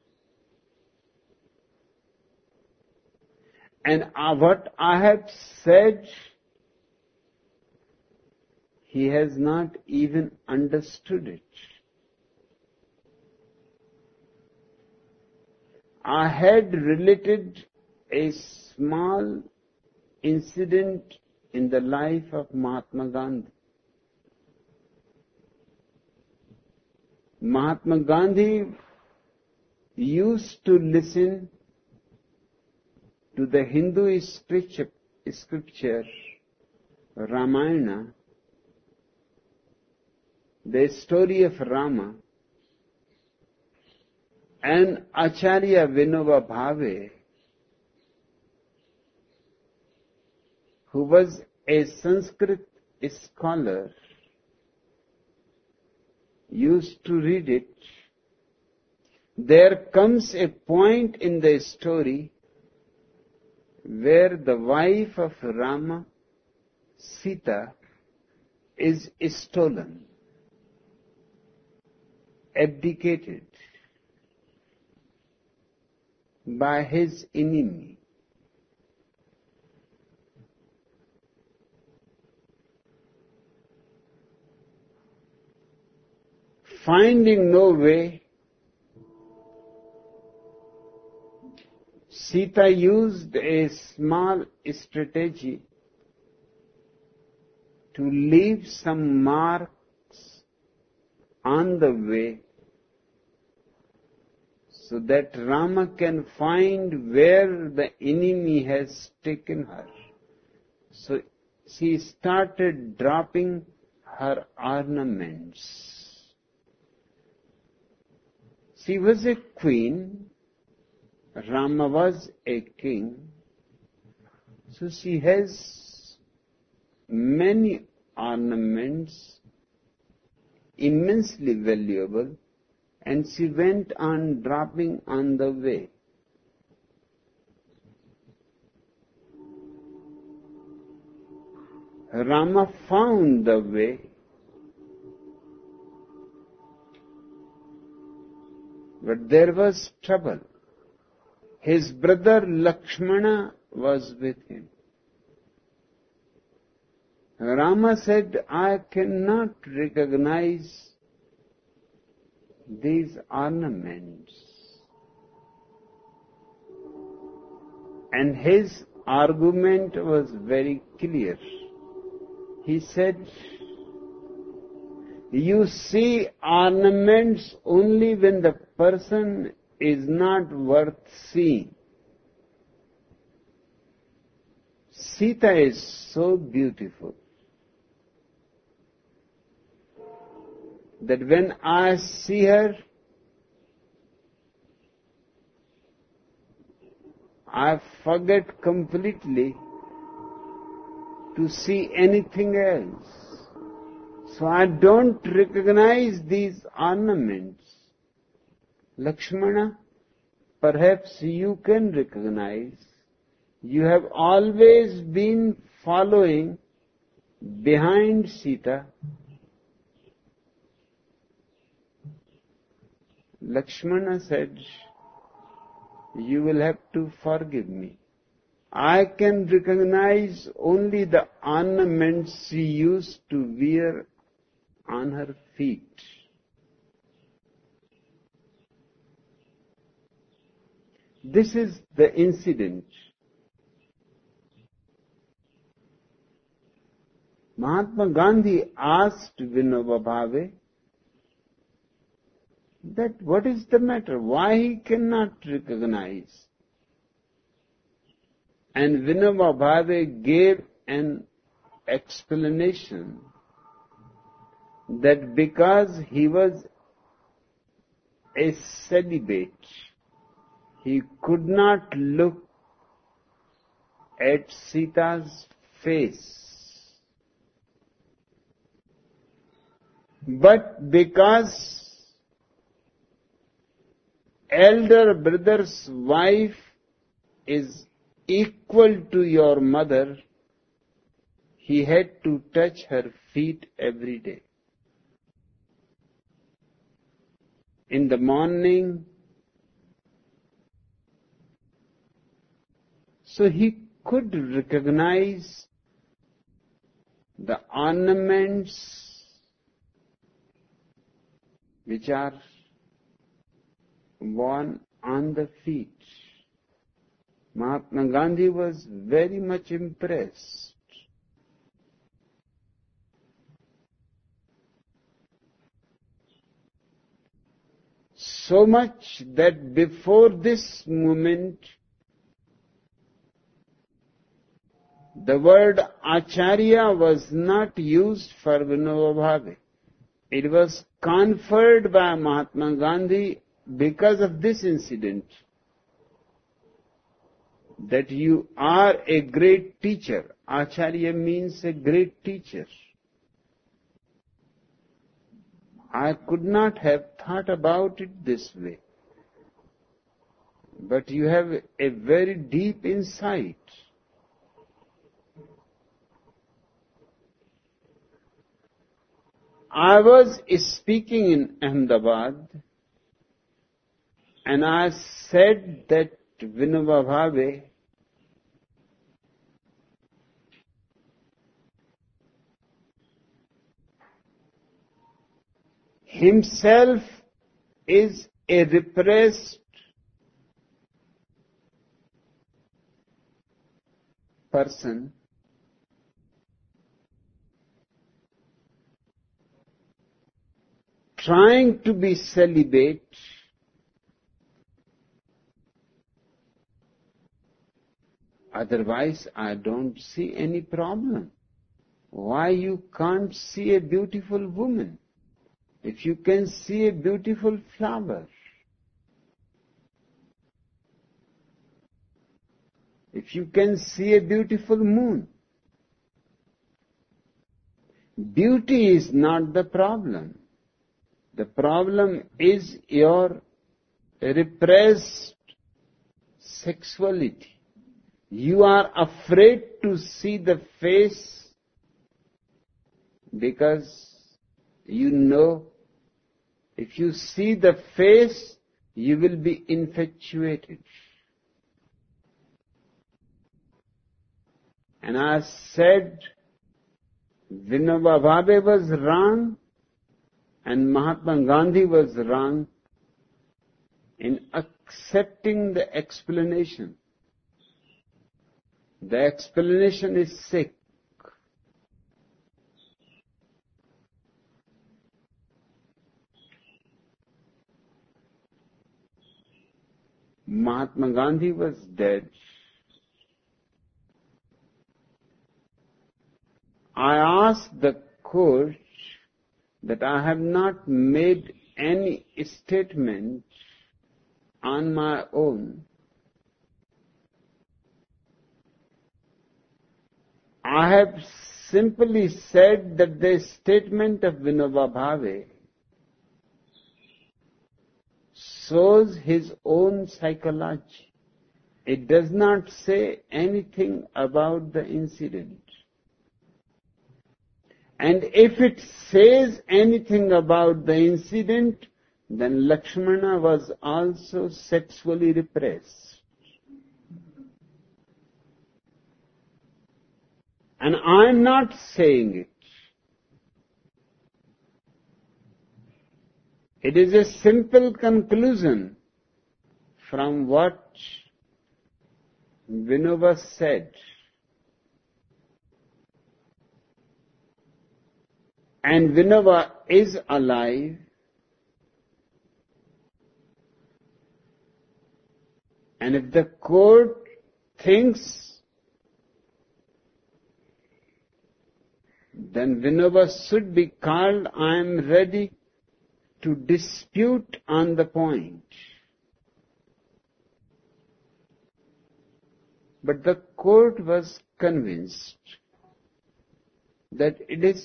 And what I have said, he has not even understood it. I had related a small incident in the life of Mahatma Gandhi. Mahatma Gandhi used to listen to the Hindu scripture, scripture Ramayana, the story of Rama, and Acharya Vinoba Bhave, who was a Sanskrit scholar, used to read it. There comes a point in the story where the wife of Rama, Sita, is stolen, abdicated by his enemy. Finding no way, Sita used a small strategy to leave some marks on the way so that Rama can find where the enemy has taken her, So she started dropping her ornaments. She was a queen, Rama was a king, so she has many ornaments, immensely valuable, and she went on dropping on the way. Rama found the way. But there was trouble. His brother Lakshmana was with him. Rama said, I cannot recognize these ornaments. And his argument was very clear. He said, you see ornaments only when the person is not worth seeing. Sita is so beautiful that when I see her, I forget completely to see anything else. So I don't recognize these ornaments. Lakshmana, perhaps you can recognize. You have always been following behind Sita. Lakshmana said, you will have to forgive me. I can recognize only the ornaments she used to wear on her feet. This is the incident. Mahatma Gandhi asked Vinoba Bhave that what is the matter, why he cannot recognize. And Vinoba Bhave gave an explanation that because he was a celibate, he could not look at Sita's face. But because elder brother's wife is equal to your mother, he had to touch her feet every day. In the morning, so he could recognize the ornaments which are worn on the feet. Mahatma Gandhi was very much impressed. So much that before this moment, the word Acharya was not used for Vinoba Bhave. It was conferred by Mahatma Gandhi because of this incident, that you are a great teacher. Acharya means a great teacher. I could not have thought about it this way. But you have a very deep insight. I was speaking in Ahmedabad and I said that Vinoba Bhave himself is a repressed person, trying to be celibate, Otherwise, I don't see any problem. Why you can't see a beautiful woman? If you can see a beautiful flower, if you can see a beautiful moon, beauty is not the problem. The problem is your repressed sexuality. You are afraid to see the face because you know if you see the face, you will be infatuated. And I said, Vinoba Bhave was wrong and Mahatma Gandhi was wrong in accepting the explanation. The explanation is sick. Mahatma Gandhi was dead. I asked the court that I have not made any statement on my own. I have simply said that the statement of Vinoba Bhave shows his own psychology. It does not say anything about the incident. And if it says anything about the incident, then Lakshmana was also sexually repressed. And I'm not saying it. It is a simple conclusion from what Vinoba said. And Vinoba is alive. And if the court thinks, then Vinoba should be called. I am ready to dispute on the point. But the court was convinced that it is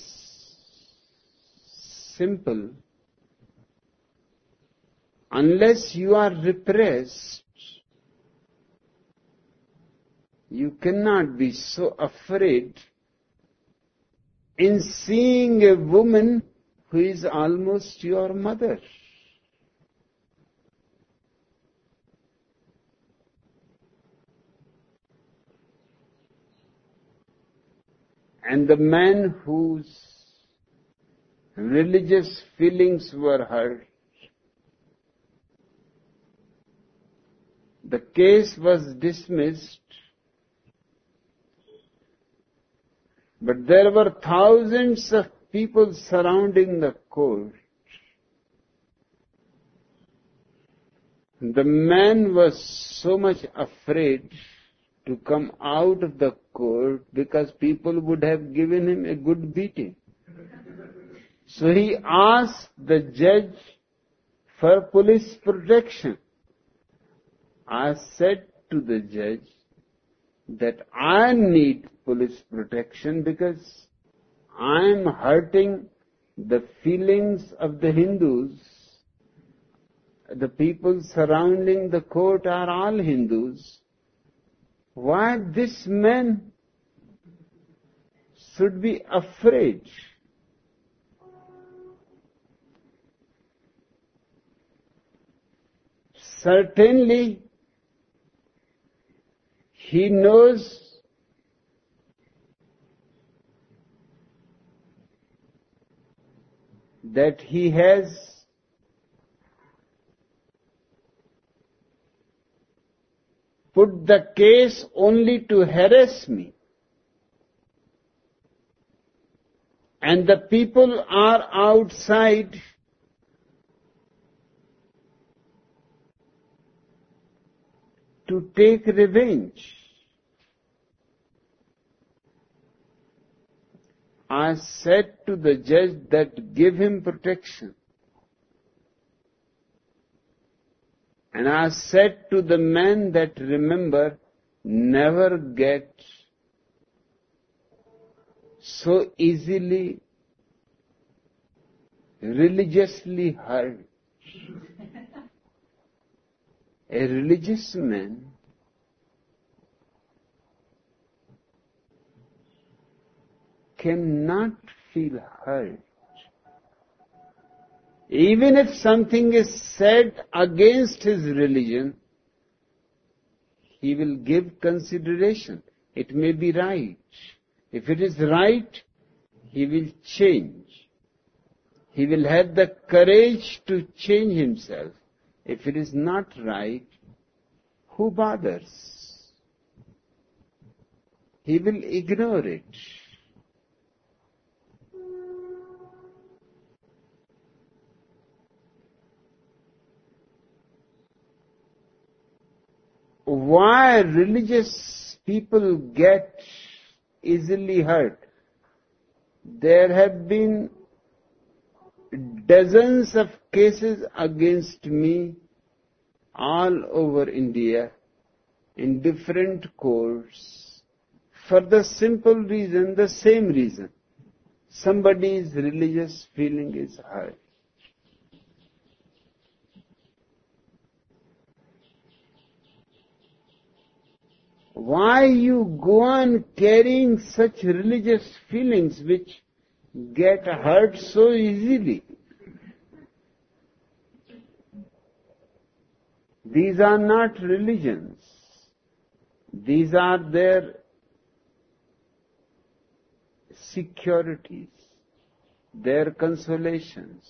simple. Unless you are repressed, you cannot be so afraid in seeing a woman who is almost your mother. And the man whose religious feelings were hurt, the case was dismissed, but there were thousands of people surrounding the court. The man was so much afraid to come out of the court because people would have given him a good beating. So he asked the judge for police protection. I said to the judge that I need police protection because I am hurting the feelings of the Hindus. The people surrounding the court are all Hindus. Why this man should be afraid? Certainly, he knows that he has put the case only to harass me. And the people are outside to take revenge. I said to the judge that give him protection. And I said to the man that remember, never get so easily religiously hurt. A religious man cannot feel hurt. Even if something is said against his religion, he will give consideration. It may be right. If it is right, he will change. He will have the courage to change himself. If it is not right, who bothers? He will ignore it. Why religious people get easily hurt? There have been dozens of cases against me all over India in different courts for the simple reason, the same reason. Somebody's religious feeling is hurt. Why you go on carrying such religious feelings which get hurt so easily? These are not religions. These are their securities, their consolations.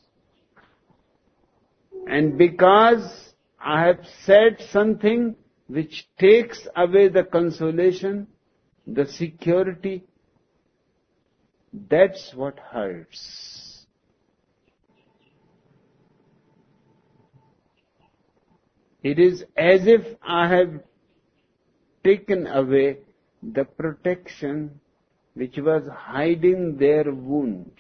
And because I have said something which takes away the consolation, the security, that's what hurts. It is as if I have taken away the protection which was hiding their wound.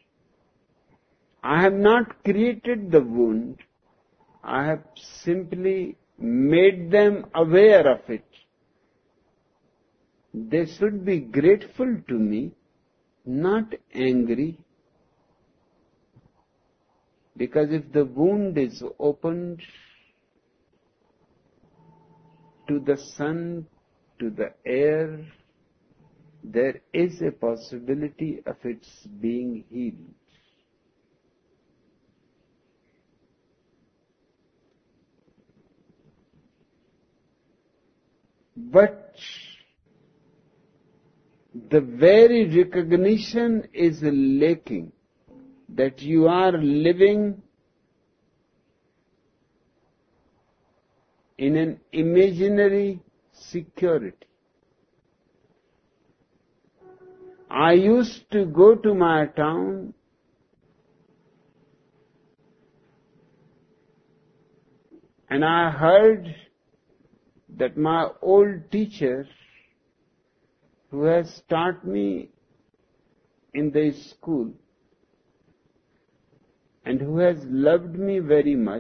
I have not created the wound. I have simply made them aware of it. They should be grateful to me, not angry. Because if the wound is opened to the sun, to the air, there is a possibility of its being healed. But the very recognition is lacking that you are living in an imaginary security. I used to go to my town and I heard that my old teacher, who has taught me in the school and who has loved me very much,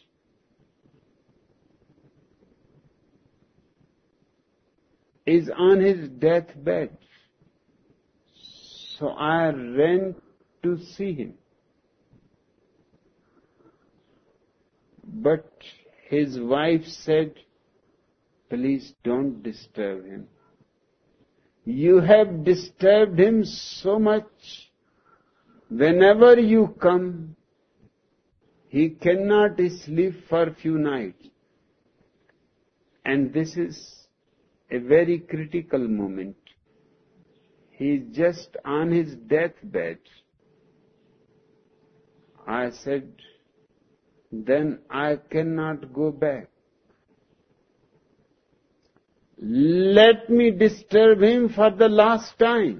is on his deathbed. So I ran to see him. But his wife said, please don't disturb him. You have disturbed him so much. Whenever you come, he cannot sleep for a few nights. And this is a very critical moment. He is just on his deathbed. I said, then I cannot go back. Let me disturb him for the last time.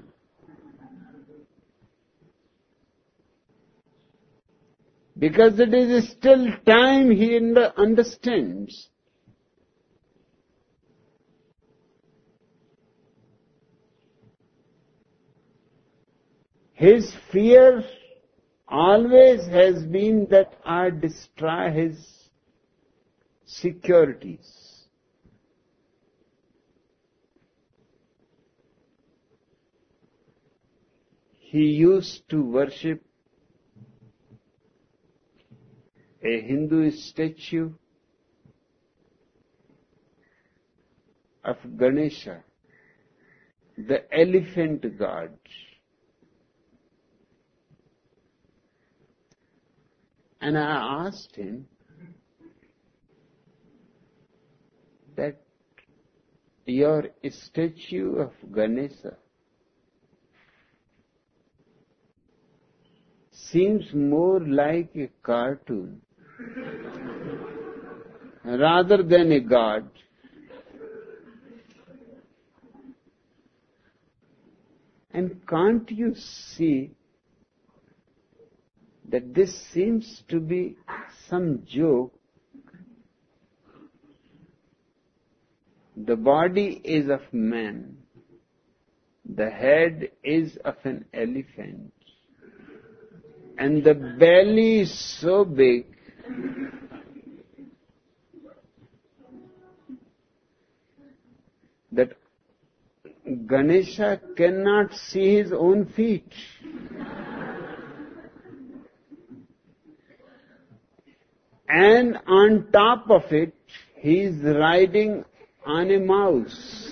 Because it is still time he understands. His fear always has been that I destroy his securities. He used to worship a Hindu statue of Ganesha, the elephant god. And I asked him that your statue of Ganesha seems more like a cartoon rather than a god. And can't you see that this seems to be some joke? The body is of man, the head is of an elephant, and the belly is so big that Ganesha cannot see his own feet. And on top of it, he is riding on a mouse.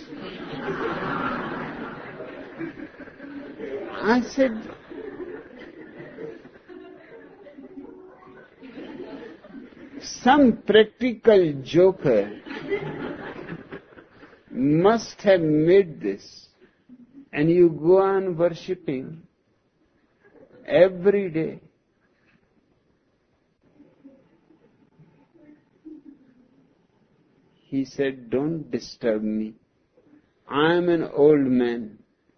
I said, some practical joker must have made this, and you go on worshipping every day. He said, don't disturb me. I am an old man.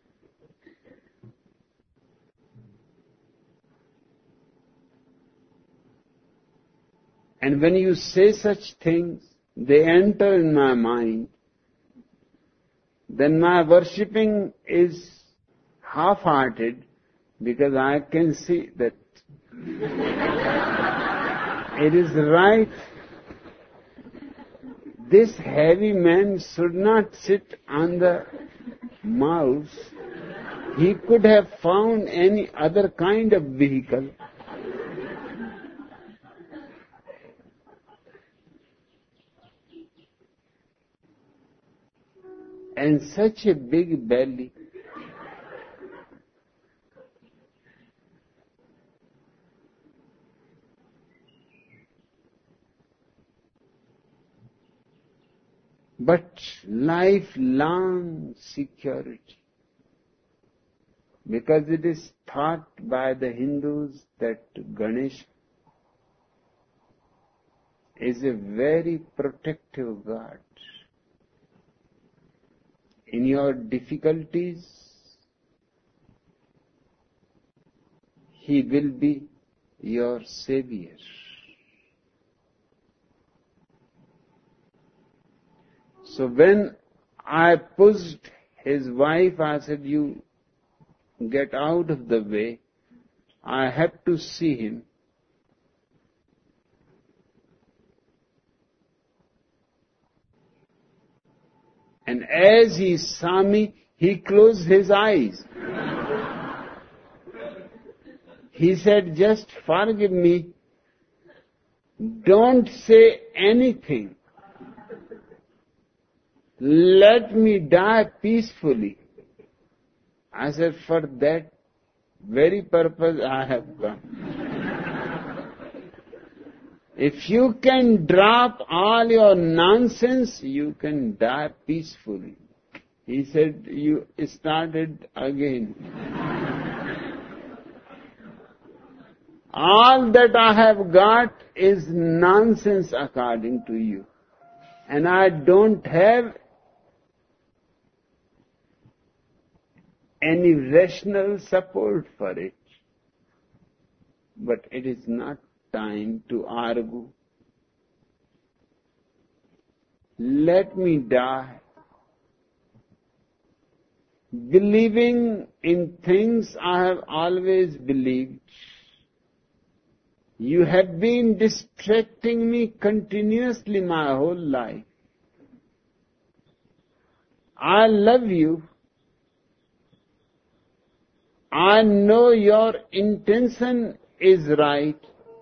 And when you say such things, they enter in my mind. Then my worshipping is half-hearted, because I can see that it is right. This heavy man should not sit on the mouse. He could have found any other kind of vehicle. And such a big belly. But lifelong security. Because it is thought by the Hindus that Ganesha is a very protective god. In your difficulties, he will be your savior. So when I pushed his wife, I said, you get out of the way. I have to see him. And as he saw me, he closed his eyes. He said, just forgive me. Don't say anything. Let me die peacefully. I said, for that very purpose I have come. If you can drop all your nonsense, you can die peacefully. He said, you started again. All that I have got is nonsense according to you. And I don't have any rational support for it. But it is not time to argue. Let me die. believing in things I have always believed. You have been distracting me continuously my whole life. I love you. I know your intention is right.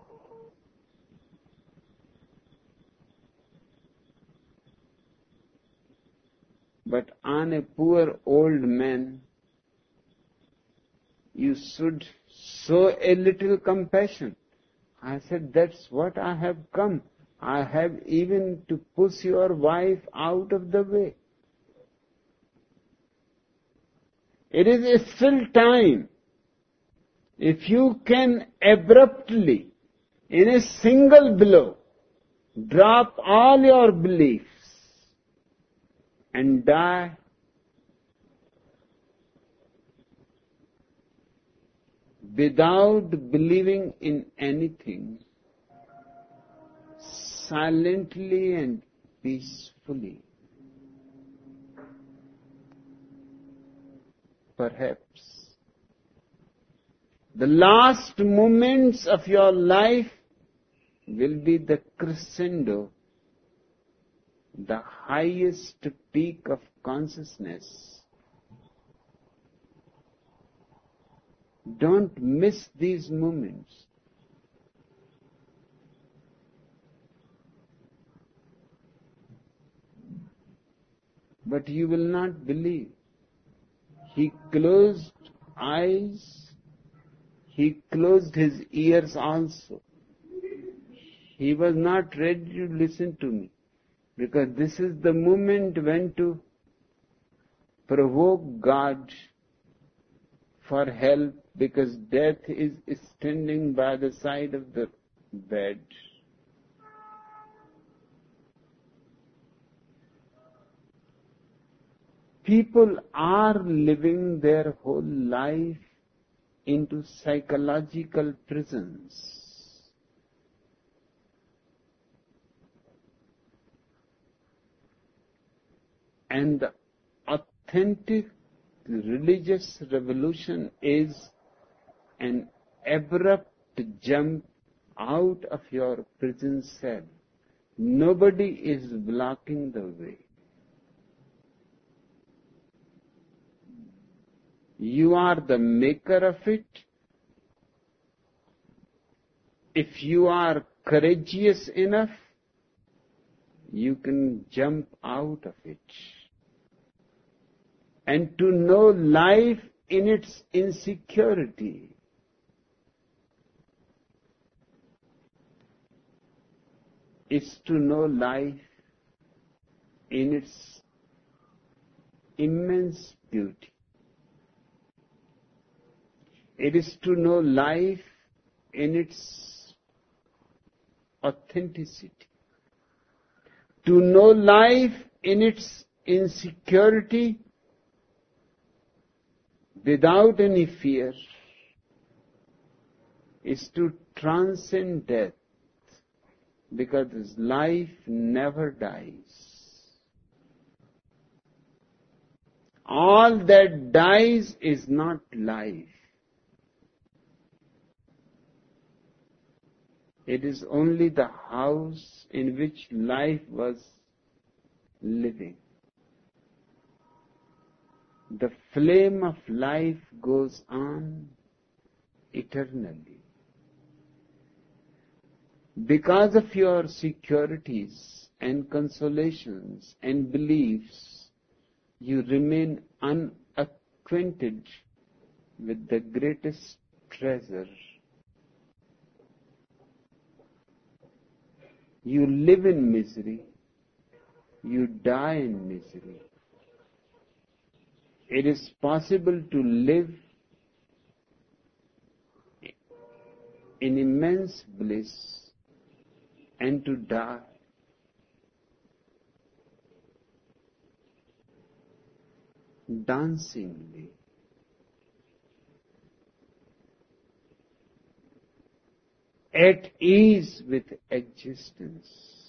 But on a poor old man, you should show a little compassion. I said, that's what I have come. I have even to push your wife out of the way. It is still time. If you can abruptly, in a single blow, drop all your beliefs and die, without believing in anything, silently and peacefully, perhaps the last moments of your life will be the crescendo, the highest peak of consciousness. Don't miss these moments. But you will not believe. He closed eyes. He closed his ears also. He was not ready to listen to me, because this is the moment when to provoke God for help, because death is standing by the side of the bed. People are living their whole life into psychological prisons. And the authentic religious revolution is an abrupt jump out of your prison cell. Nobody is blocking the way. You are the maker of it. If you are courageous enough, you can jump out of it. And to know life in its insecurity is to know life in its immense beauty. It is to know life in its authenticity. To know life in its insecurity without any fear is to transcend death, because life never dies. All that dies is not life. It is only the house in which life was living. The flame of life goes on eternally. Because of your securities and consolations and beliefs, you remain unacquainted with the greatest treasure. You live in misery. You die in misery. It is possible to live in immense bliss and to die dancingly. At ease with existence.